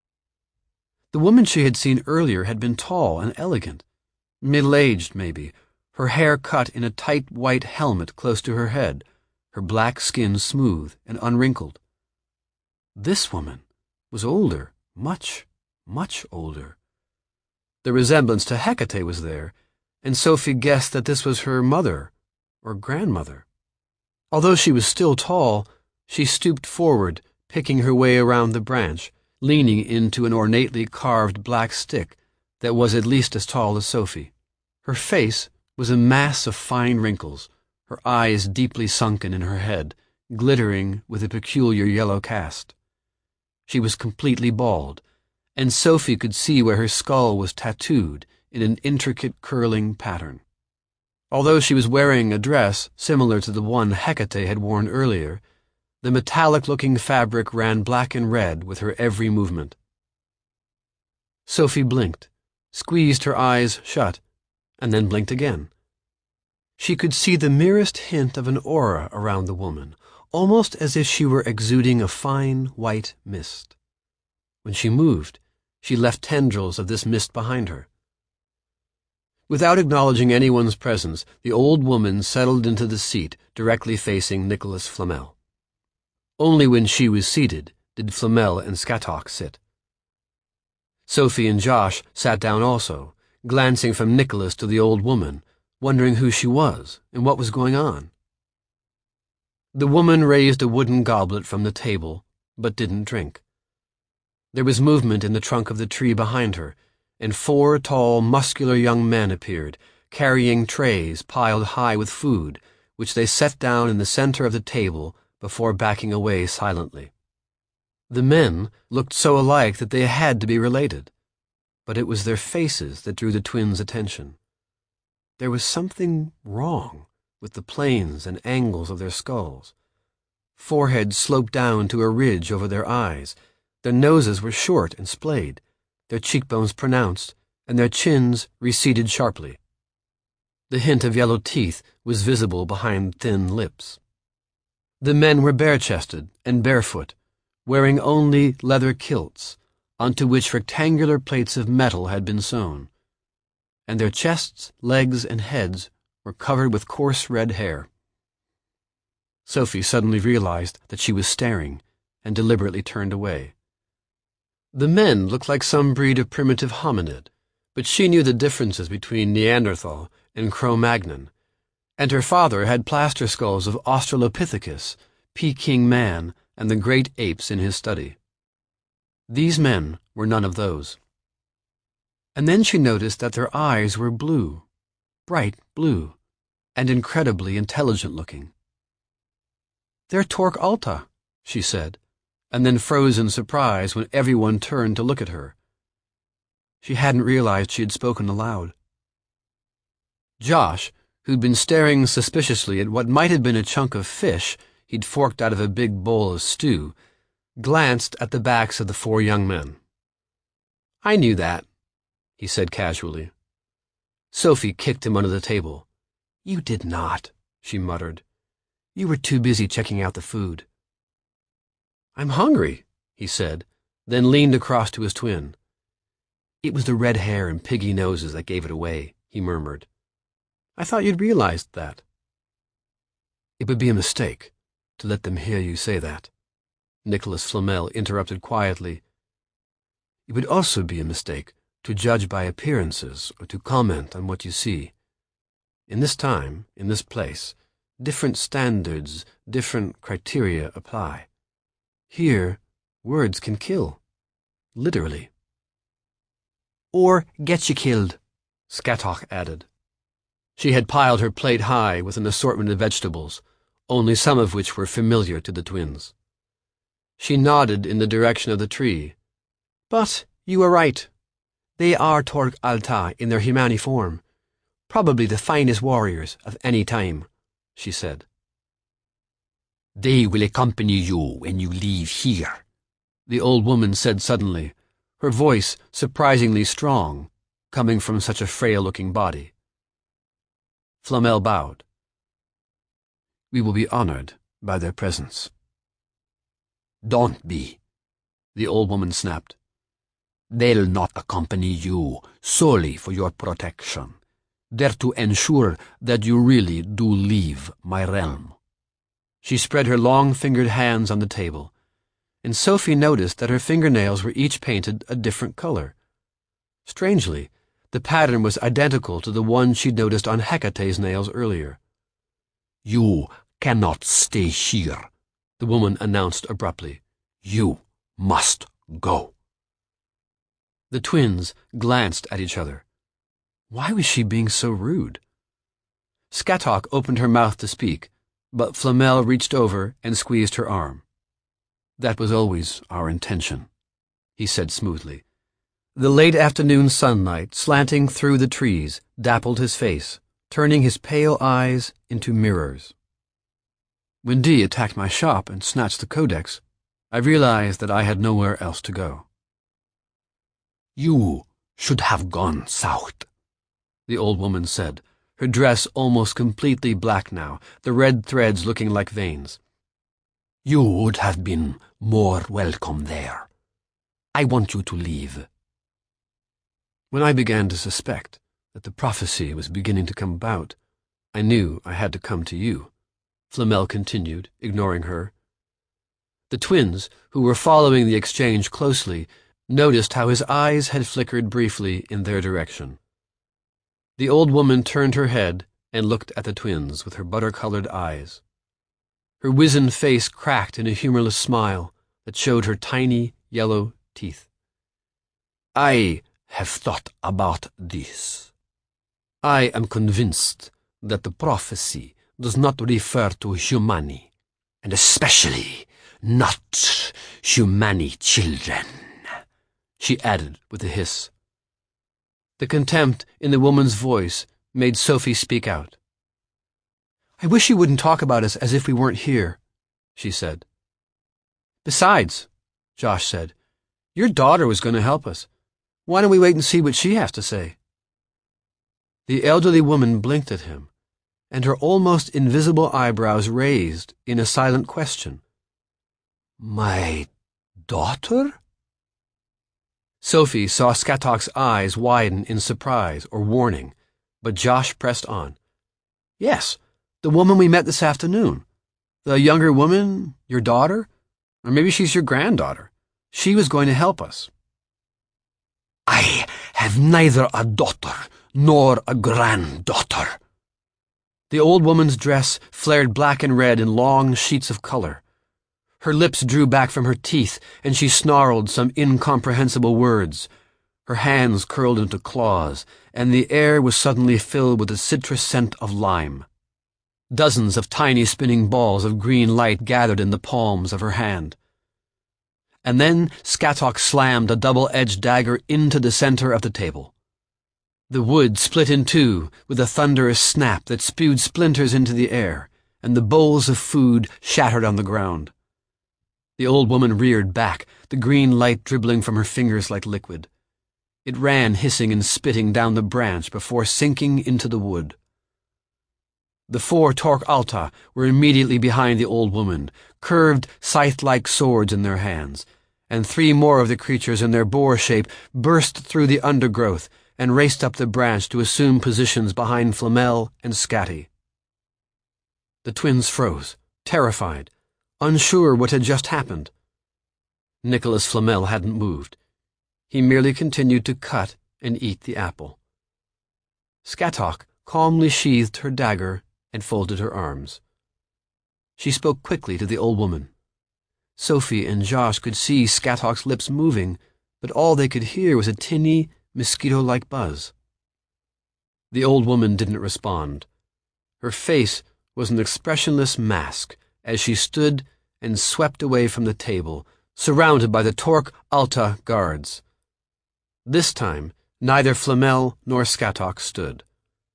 The woman she had seen earlier had been tall and elegant, middle-aged maybe, her hair cut in a tight white helmet close to her head, her black skin smooth and unwrinkled. This woman was older, much, much older. The resemblance to Hecate was there, and Sophie guessed that this was her mother or grandmother. Although she was still tall, she stooped forward, picking her way around the branch, leaning into an ornately carved black stick that was at least as tall as Sophie. Her face was a mass of fine wrinkles, her eyes deeply sunken in her head, glittering with a peculiar yellow cast. She was completely bald, and Sophie could see where her skull was tattooed in an intricate curling pattern. Although she was wearing a dress similar to the one Hecate had worn earlier, the metallic-looking fabric ran black and red with her every movement. Sophie blinked, squeezed her eyes shut, and then blinked again. She could see the merest hint of an aura around the woman, almost as if she were exuding a fine white mist. When she moved, she left tendrils of this mist behind her. Without acknowledging anyone's presence, the old woman settled into the seat directly facing Nicholas Flamel. Only when she was seated did Flamel and Skatok sit. Sophie and Josh sat down also, glancing from Nicholas to the old woman, wondering who she was and what was going on. The woman raised a wooden goblet from the table, but didn't drink. There was movement in the trunk of the tree behind her, and four tall, muscular young men appeared, carrying trays piled high with food, which they set down in the center of the table before backing away silently. The men looked so alike that they had to be related, but it was their faces that drew the twins' attention. There was something wrong with the planes and angles of their skulls. Foreheads sloped down to a ridge over their eyes, their noses were short and splayed, their cheekbones pronounced, and their chins receded sharply. The hint of yellow teeth was visible behind thin lips. The men were bare-chested and barefoot, wearing only leather kilts, onto which rectangular plates of metal had been sewn, and their chests, legs, and heads were covered with coarse red hair. Sophie suddenly realized that she was staring, and deliberately turned away. The men looked like some breed of primitive hominid, but she knew the differences between Neanderthal and Cro-Magnon, and her father had plaster skulls of Australopithecus, Peking man, and the great apes in his study. These men were none of those. And then she noticed that their eyes were blue, bright blue, and incredibly intelligent-looking. "They're Torque Alta," she said, and then froze in surprise when everyone turned to look at her. She hadn't realized she had spoken aloud. Josh, who'd been staring suspiciously at what might have been a chunk of fish he'd forked out of a big bowl of stew, glanced at the backs of the four young men. "I knew that," he said casually. Sophie kicked him under the table. "You did not," she muttered. "You were too busy checking out the food." "I'm hungry," he said, then leaned across to his twin. "It was the red hair and piggy noses that gave it away," he murmured. "I thought you'd realized that." "It would be a mistake to let them hear you say that," Nicholas Flamel interrupted quietly. "It would also be a mistake to judge by appearances or to comment on what you see. In this time, in this place, different standards, different criteria apply. Here, words can kill. Literally." "Or get you killed," Skatok added. She had piled her plate high with an assortment of vegetables, only some of which were familiar to the twins. She nodded in the direction of the tree. But you were right. They are Torg Alta in their Humani form. Probably the finest warriors of any time, she said. They will accompany you when you leave here, the old woman said suddenly, her voice surprisingly strong, coming from such a frail-looking body. Flamel bowed. We will be honored by their presence. Don't be, the old woman snapped. They'll not accompany you solely for your protection. They're to ensure that you really do leave my realm. She spread her long-fingered hands on the table, and Sophie noticed that her fingernails were each painted a different color. Strangely, the pattern was identical to the one she'd noticed on Hecate's nails earlier. You cannot stay here, the woman announced abruptly. You must go. The twins glanced at each other. Why was she being so rude? Skatok opened her mouth to speak, but Flamel reached over and squeezed her arm. That was always our intention, he said smoothly. The late afternoon sunlight, slanting through the trees, dappled his face, turning his pale eyes into mirrors. When Dee attacked my shop and snatched the codex, I realized that I had nowhere else to go. You should have gone south, the old woman said, her dress almost completely black now, the red threads looking like veins. You would have been more welcome there. I want you to leave. When I began to suspect that the prophecy was beginning to come about, I knew I had to come to you, Flamel continued, ignoring her. The twins, who were following the exchange closely, noticed how his eyes had flickered briefly in their direction. The old woman turned her head and looked at the twins with her butter-colored eyes. Her wizened face cracked in a humorless smile that showed her tiny, yellow teeth. I have thought about this. I am convinced that the prophecy does not refer to Humani, and especially not Humani children, she added with a hiss. The contempt in the woman's voice made Sophie speak out. I wish you wouldn't talk about us as if we weren't here, she said. Besides, Josh said, your daughter was going to help us. Why don't we wait and see what she has to say? The elderly woman blinked at him, and her almost invisible eyebrows raised in a silent question. My daughter? Sophie saw Skatok's eyes widen in surprise or warning, but Josh pressed on. Yes, the woman we met this afternoon. The younger woman, your daughter? Or maybe she's your granddaughter. She was going to help us. I have neither a daughter nor a granddaughter. The old woman's dress flared black and red in long sheets of color. Her lips drew back from her teeth, and she snarled some incomprehensible words. Her hands curled into claws, and the air was suddenly filled with the citrus scent of lime. Dozens of tiny spinning balls of green light gathered in the palms of her hand. And then Skatok slammed a double-edged dagger into the center of the table. The wood split in two with a thunderous snap that spewed splinters into the air, and the bowls of food shattered on the ground. The old woman reared back, the green light dribbling from her fingers like liquid. It ran hissing and spitting down the branch before sinking into the wood. The four Torg Alta were immediately behind the old woman, curved scythe-like swords in their hands, and three more of the creatures in their boar shape burst through the undergrowth and raced up the branch to assume positions behind Flamel and Scatty. The twins froze, terrified, unsure what had just happened. Nicholas Flamel hadn't moved. He merely continued to cut and eat the apple. Skatok calmly sheathed her dagger and folded her arms. She spoke quickly to the old woman. Sophie and Josh could see Skatok's lips moving, but all they could hear was a tinny, mosquito-like buzz. The old woman didn't respond. Her face was an expressionless mask as she stood and swept away from the table, surrounded by the Torque Alta guards. This time, neither Flamel nor Scathach stood.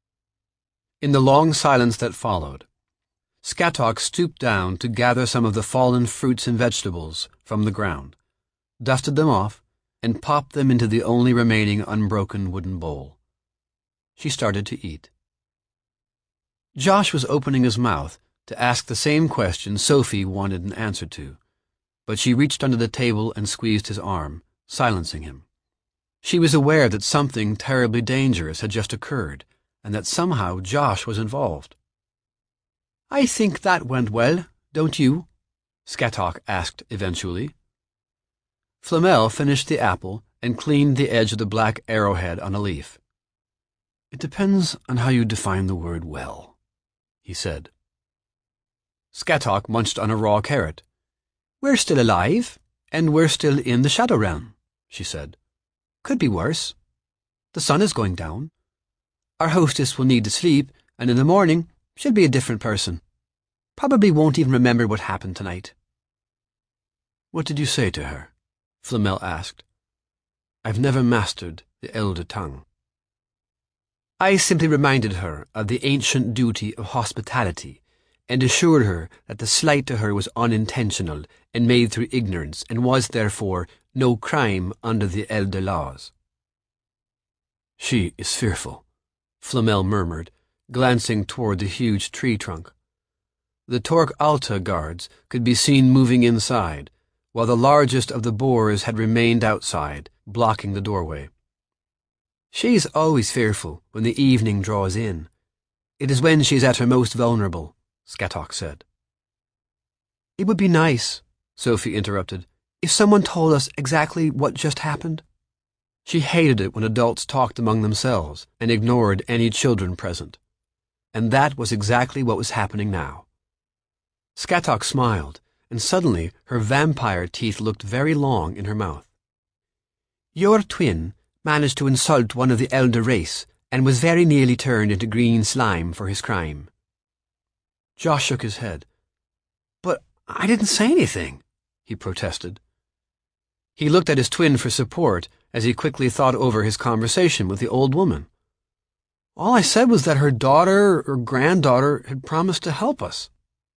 In the long silence that followed, Scathach stooped down to gather some of the fallen fruits and vegetables from the ground, dusted them off, and popped them into the only remaining unbroken wooden bowl. She started to eat. Josh was opening his mouth to ask the same question Sophie wanted an answer to, but she reached under the table and squeezed his arm, silencing him. She was aware that something terribly dangerous had just occurred, and that somehow Josh was involved. "I think that went well, don't you?" Scathach asked eventually. Flamel finished the apple and cleaned the edge of the black arrowhead on a leaf. "It depends on how you define the word well," he said. Scathach munched on a raw carrot. "We're still alive, and we're still in the Shadow Realm," she said. "Could be worse. The sun is going down. Our hostess will need to sleep, and in the morning she'll be a different person. Probably won't even remember what happened tonight." "What did you say to her?" Flamel asked. "I've never mastered the Elder tongue." "I simply reminded her of the ancient duty of hospitality, and assured her that the slight to her was unintentional and made through ignorance, and was, therefore, no crime under the Elder laws." "She is fearful," Flamel murmured, glancing toward the huge tree trunk. The Torque Alta guards could be seen moving inside, while the largest of the boars had remained outside, blocking the doorway. "She's always fearful when the evening draws in. It is when she is at her most vulnerable," Scathach said. "It would be nice," Sophie interrupted, "if someone told us exactly what just happened." She hated it when adults talked among themselves and ignored any children present. And that was exactly what was happening now. Scathach smiled, and suddenly her vampire teeth looked very long in her mouth. "Your twin managed to insult one of the Elder race, and was very nearly turned into green slime for his crime." Josh shook his head. "But I didn't say anything," he protested. He looked at his twin for support as he quickly thought over his conversation with the old woman. "All I said was that her daughter or granddaughter had promised to help us."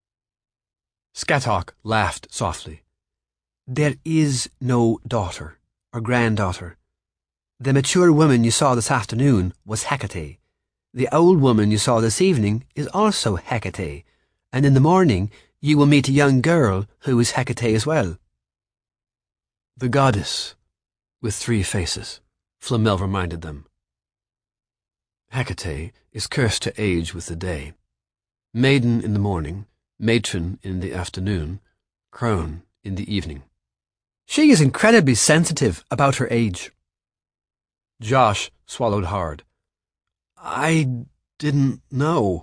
Scathach laughed softly. "There is no daughter or granddaughter. The mature woman you saw this afternoon was Hecate. The old woman you saw this evening is also Hecate, and in the morning you will meet a young girl who is Hecate as well." "The goddess with three faces," Flamel reminded them. "Hecate is cursed to age with the day. Maiden in the morning, matron in the afternoon, crone in the evening." "She is incredibly sensitive about her age." Josh swallowed hard. "I didn't know."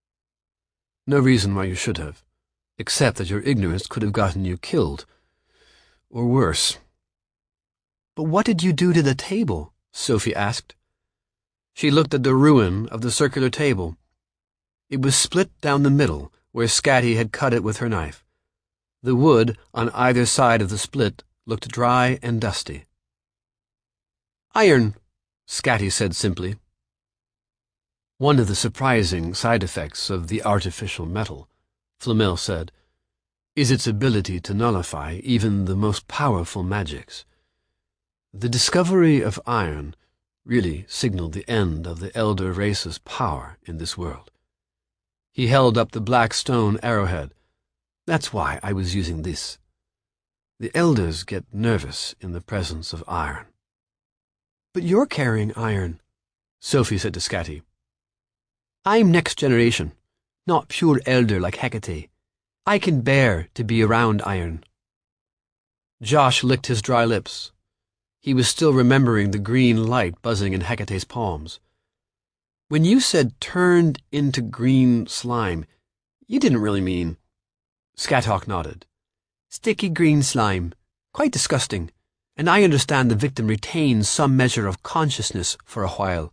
"No reason why you should have, except that your ignorance could have gotten you killed. Or worse." "But what did you do to the table?" Sophie asked. She looked at the ruin of the circular table. It was split down the middle, where Scatty had cut it with her knife. The wood on either side of the split looked dry and dusty. "Iron," Scatty said simply. "One of the surprising side effects of the artificial metal," Flamel said, "is its ability to nullify even the most powerful magics. The discovery of iron really signaled the end of the Elder race's power in this world." He held up the black stone arrowhead. "That's why I was using this. The Elders get nervous in the presence of iron." "But you're carrying iron," Sophie said to Scatty. "I'm next generation, not pure Elder like Hecate. I can bear to be around iron." Josh licked his dry lips. He was still remembering the green light buzzing in Hecate's palms. "When you said turned into green slime, you didn't really mean—" Scathach nodded. "Sticky green slime. Quite disgusting. And I understand the victim retains some measure of consciousness for a while."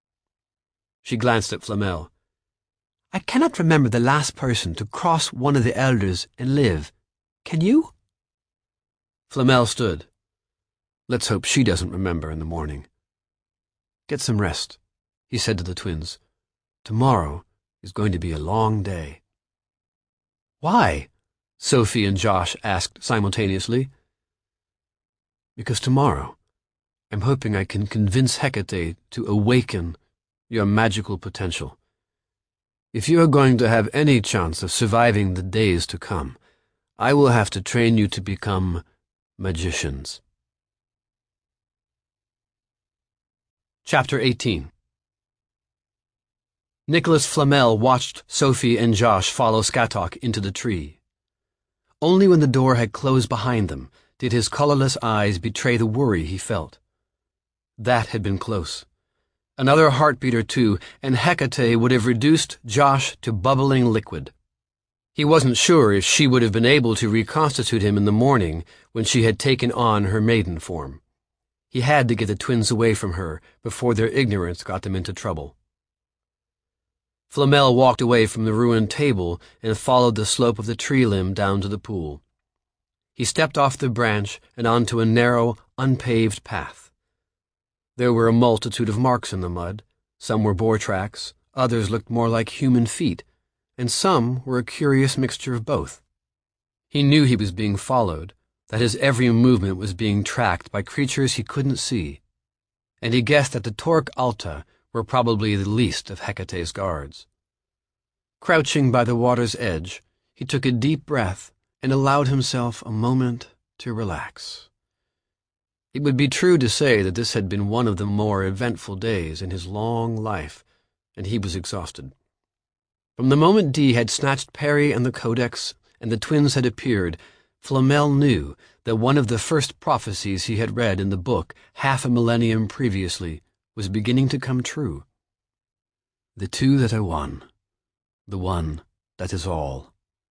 She glanced at Flamel. "I cannot remember the last person to cross one of the Elders and live. Can you? Flamel stood. Let's hope she doesn't remember in the morning. Get some rest, he said to the twins. Tomorrow is going to be a long day. Why? Sophie and Josh asked simultaneously. Because tomorrow, I'm hoping I can convince Hecate to awaken your magical potential. If you are going to have any chance of surviving the days to come, I will have to train you to become magicians. Chapter eighteen. Nicholas Flamel watched Sophie and Josh follow Skatok into the tree. Only when the door had closed behind them did his colorless eyes betray the worry he felt. That had been close. Another heartbeat or two, and Hecate would have reduced Josh to bubbling liquid. He wasn't sure if she would have been able to reconstitute him in the morning when she had taken on her maiden form. He had to get the twins away from her before their ignorance got them into trouble. Flamel walked away from the ruined table and followed the slope of the tree limb down to the pool. He stepped off the branch and onto a narrow, unpaved path. There were a multitude of marks in the mud. Some were boar tracks, others looked more like human feet, and some were a curious mixture of both. He knew he was being followed, that his every movement was being tracked by creatures he couldn't see, and he guessed that the Torque Alta were probably the least of Hecate's guards. Crouching by the water's edge, he took a deep breath and allowed himself a moment to relax. It would be true to say that this had been one of the more eventful days in his long life, and he was exhausted. From the moment Dee had snatched Perry and the Codex and the twins had appeared, Flamel knew that one of the first prophecies he had read in the book half a millennium previously was beginning to come true. The two that are one, the one that is all.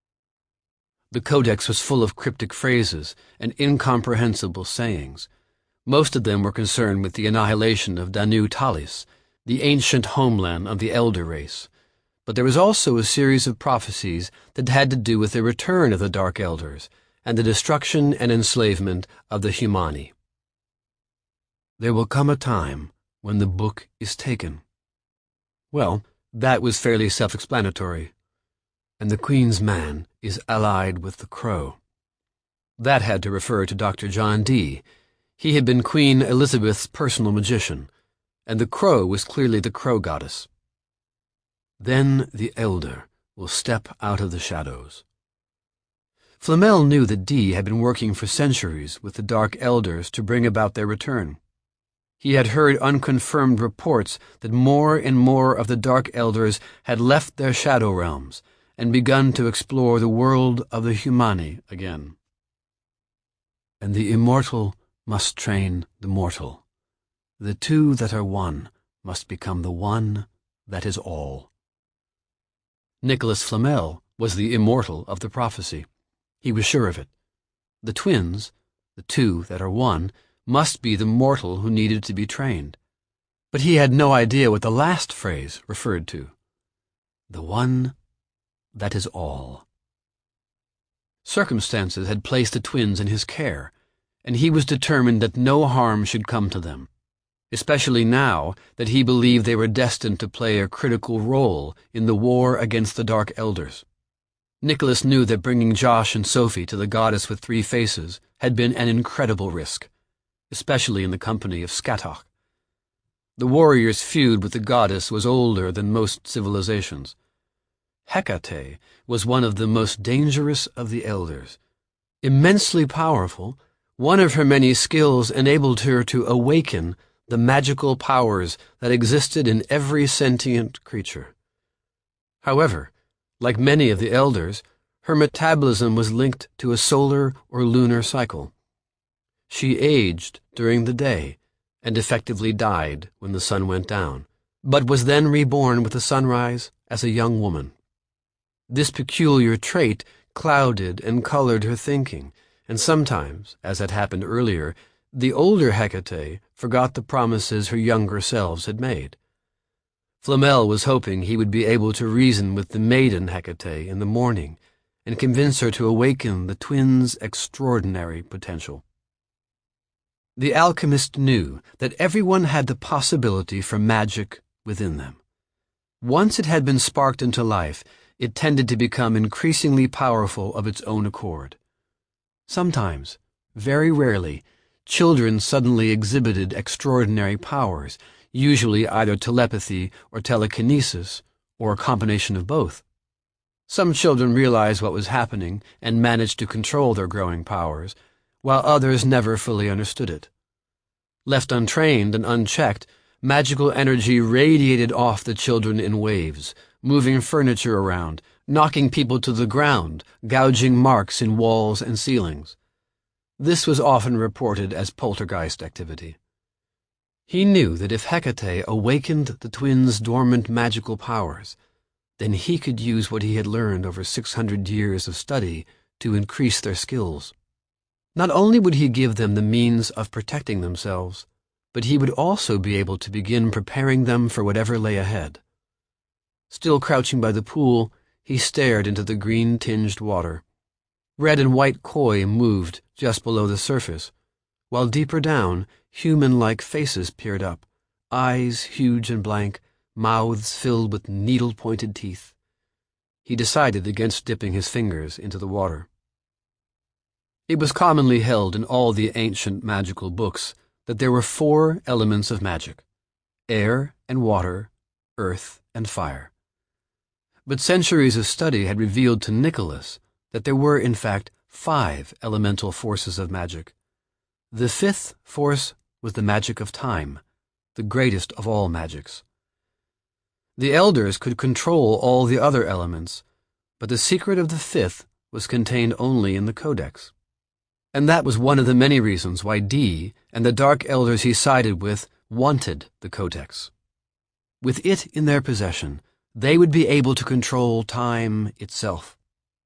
The Codex was full of cryptic phrases and incomprehensible sayings. Most of them were concerned with the annihilation of Danu Talis, the ancient homeland of the Elder race. But there was also a series of prophecies that had to do with the return of the Dark Elders and the destruction and enslavement of the Humani. There will come a time when the book is taken. Well, that was fairly self-explanatory. And the Queen's man is allied with the Crow. That had to refer to Doctor John Dee. He had been Queen Elizabeth's personal magician, and the Crow was clearly the Crow goddess. Then the Elder will step out of the shadows. Flamel knew that Dee had been working for centuries with the Dark Elders to bring about their return. He had heard unconfirmed reports that more and more of the Dark Elders had left their shadow realms and begun to explore the world of the Humani again. And the immortal must train the mortal. The two that are one must become the one that is all. Nicholas Flamel was the immortal of the prophecy. He was sure of it. The twins, the two that are one, must be the mortal who needed to be trained. But he had no idea what the last phrase referred to. The one that is all. Circumstances had placed the twins in his care, and he was determined that no harm should come to them, especially now that he believed they were destined to play a critical role in the war against the Dark Elders. Nicholas knew that bringing Josh and Sophie to the Goddess with Three Faces had been an incredible risk, especially in the company of Skatok. The warrior's feud with the goddess was older than most civilizations. Hecate was one of the most dangerous of the elders. Immensely powerful, one of her many skills enabled her to awaken the magical powers that existed in every sentient creature. However, like many of the elders, her metabolism was linked to a solar or lunar cycle. She aged during the day and effectively died when the sun went down, but was then reborn with the sunrise as a young woman. This peculiar trait clouded and colored her thinking, and sometimes, as had happened earlier, the older Hecate forgot the promises her younger selves had made. Flamel was hoping he would be able to reason with the maiden Hecate in the morning and convince her to awaken the twins' extraordinary potential. The alchemist knew that everyone had the possibility for magic within them. Once it had been sparked into life, it tended to become increasingly powerful of its own accord. Sometimes, very rarely, children suddenly exhibited extraordinary powers, usually either telepathy or telekinesis, or a combination of both. Some children realized what was happening and managed to control their growing powers, while others never fully understood it. Left untrained and unchecked, magical energy radiated off the children in waves, moving furniture around, knocking people to the ground, gouging marks in walls and ceilings. This was often reported as poltergeist activity. He knew that if Hecate awakened the twins' dormant magical powers, then he could use what he had learned over six hundred years of study to increase their skills. Not only would he give them the means of protecting themselves, but he would also be able to begin preparing them for whatever lay ahead. Still crouching by the pool, he stared into the green-tinged water. Red and white koi moved just below the surface, while deeper down, human-like faces peered up, eyes huge and blank, mouths filled with needle-pointed teeth. He decided against dipping his fingers into the water. It was commonly held in all the ancient magical books that there were four elements of magic: air and water, earth and fire. But centuries of study had revealed to Nicholas that there were, in fact, five elemental forces of magic. The fifth force was the magic of time, the greatest of all magics. The elders could control all the other elements, but the secret of the fifth was contained only in the Codex. And that was one of the many reasons why Dee and the Dark Elders he sided with wanted the Codex. With it in their possession, they would be able to control time itself.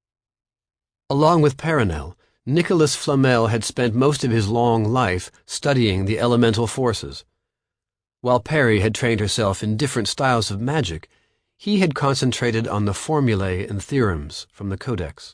Along with Perenelle, Nicholas Flamel had spent most of his long life studying the elemental forces. While Peri had trained herself in different styles of magic, he had concentrated on the formulae and theorems from the Codex.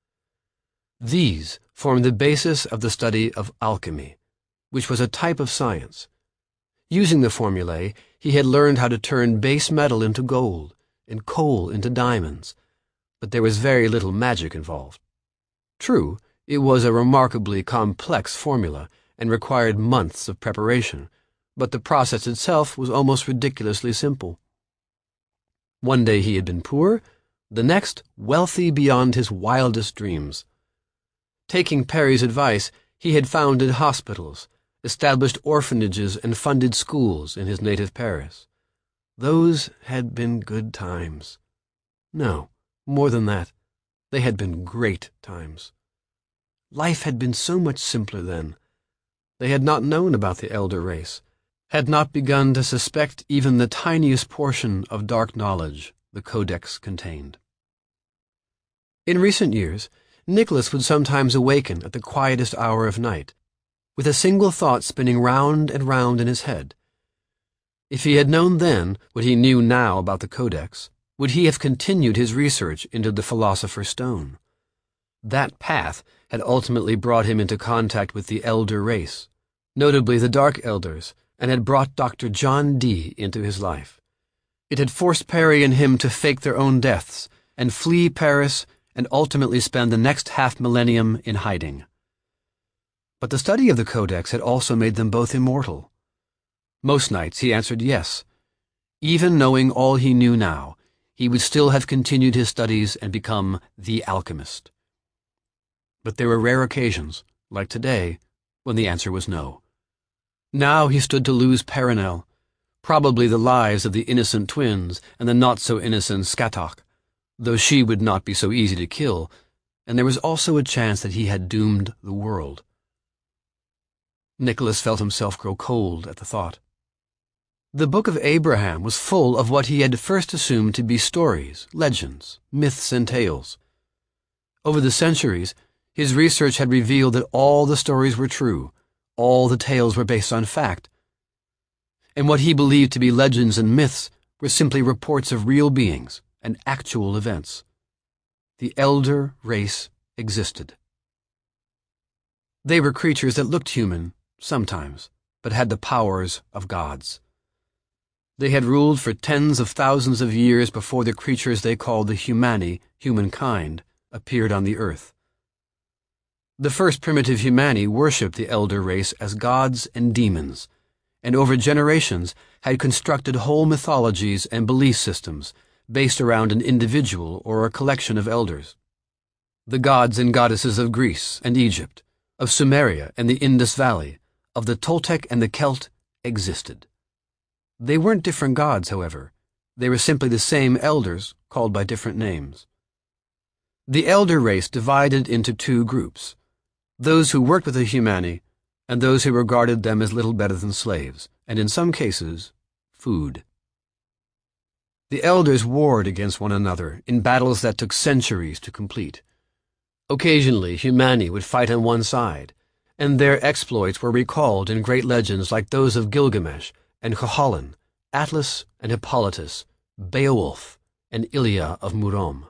These formed the basis of the study of alchemy, which was a type of science. Using the formulae, he had learned how to turn base metal into gold and coal into diamonds, but there was very little magic involved. True, it was a remarkably complex formula and required months of preparation, but the process itself was almost ridiculously simple. One day he had been poor, the next wealthy beyond his wildest dreams. Taking Peri's advice, he had founded hospitals, established orphanages, and funded schools in his native Paris. Those had been good times. No, more than that, they had been great times. Life had been so much simpler then. They had not known about the elder race, had not begun to suspect even the tiniest portion of dark knowledge the Codex contained. In recent years, Nicholas would sometimes awaken at the quietest hour of night, with a single thought spinning round and round in his head. If he had known then what he knew now about the Codex, would he have continued his research into the Philosopher's Stone? That path had ultimately brought him into contact with the elder race, notably the Dark Elders, and had brought Doctor John Dee into his life. It had forced Peri and him to fake their own deaths and flee Paris and ultimately spend the next half-millennium in hiding. But the study of the Codex had also made them both immortal. Most nights he answered yes. Even knowing all he knew now, he would still have continued his studies and become the alchemist. But there were rare occasions, like today, when the answer was no. Now he stood to lose Perenelle, probably the lives of the innocent twins and the not-so-innocent Scathach, though she would not be so easy to kill, and there was also a chance that he had doomed the world. Nicholas felt himself grow cold at the thought. The Book of Abraham was full of what he had first assumed to be stories, legends, myths, and tales. Over the centuries, his research had revealed that all the stories were true, all the tales were based on fact, and what he believed to be legends and myths were simply reports of real beings and actual events. the elder race existed. They were creatures that looked human, sometimes, but had the powers of gods. They had ruled for tens of thousands of years before the creatures they called the Humani, humankind, appeared on the earth. The first primitive Humani worshipped the elder race as gods and demons, and over generations had constructed whole mythologies and belief systems based around an individual or a collection of elders. The gods and goddesses of Greece and Egypt, of Sumeria and the Indus Valley, of the Toltec and the Celt existed. They weren't different gods, however. They were simply the same elders, called by different names. The elder race divided into two groups, those who worked with the Humani and those who regarded them as little better than slaves, and in some cases, food. The elders warred against one another in battles that took centuries to complete. Occasionally, Humani would fight on one side, and their exploits were recalled in great legends like those of Gilgamesh and Cuchulainn, Atlas and Hippolytus, Beowulf, and Ilya of Murom.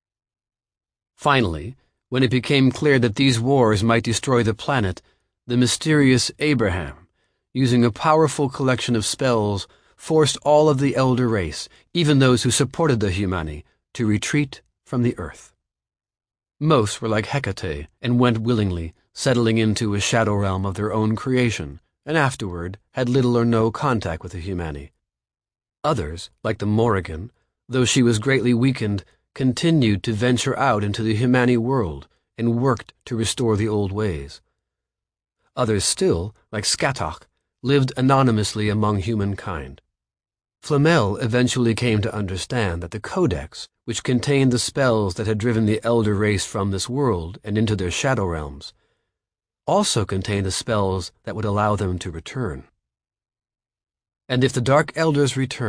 Finally, when it became clear that these wars might destroy the planet, the mysterious Abraham, using a powerful collection of spells, forced all of the elder race, even those who supported the Humani, to retreat from the earth. Most were like Hecate and went willingly, settling into a shadow realm of their own creation, and afterward had little or no contact with the Humani. Others, like the Morrigan, though she was greatly weakened, continued to venture out into the Humani world and worked to restore the old ways. Others still, like Scatoch, lived anonymously among humankind. Flamel eventually came to understand that the Codex, which contained the spells that had driven the elder race from this world and into their shadow realms, also contained the spells that would allow them to return. And if the Dark Elders returned,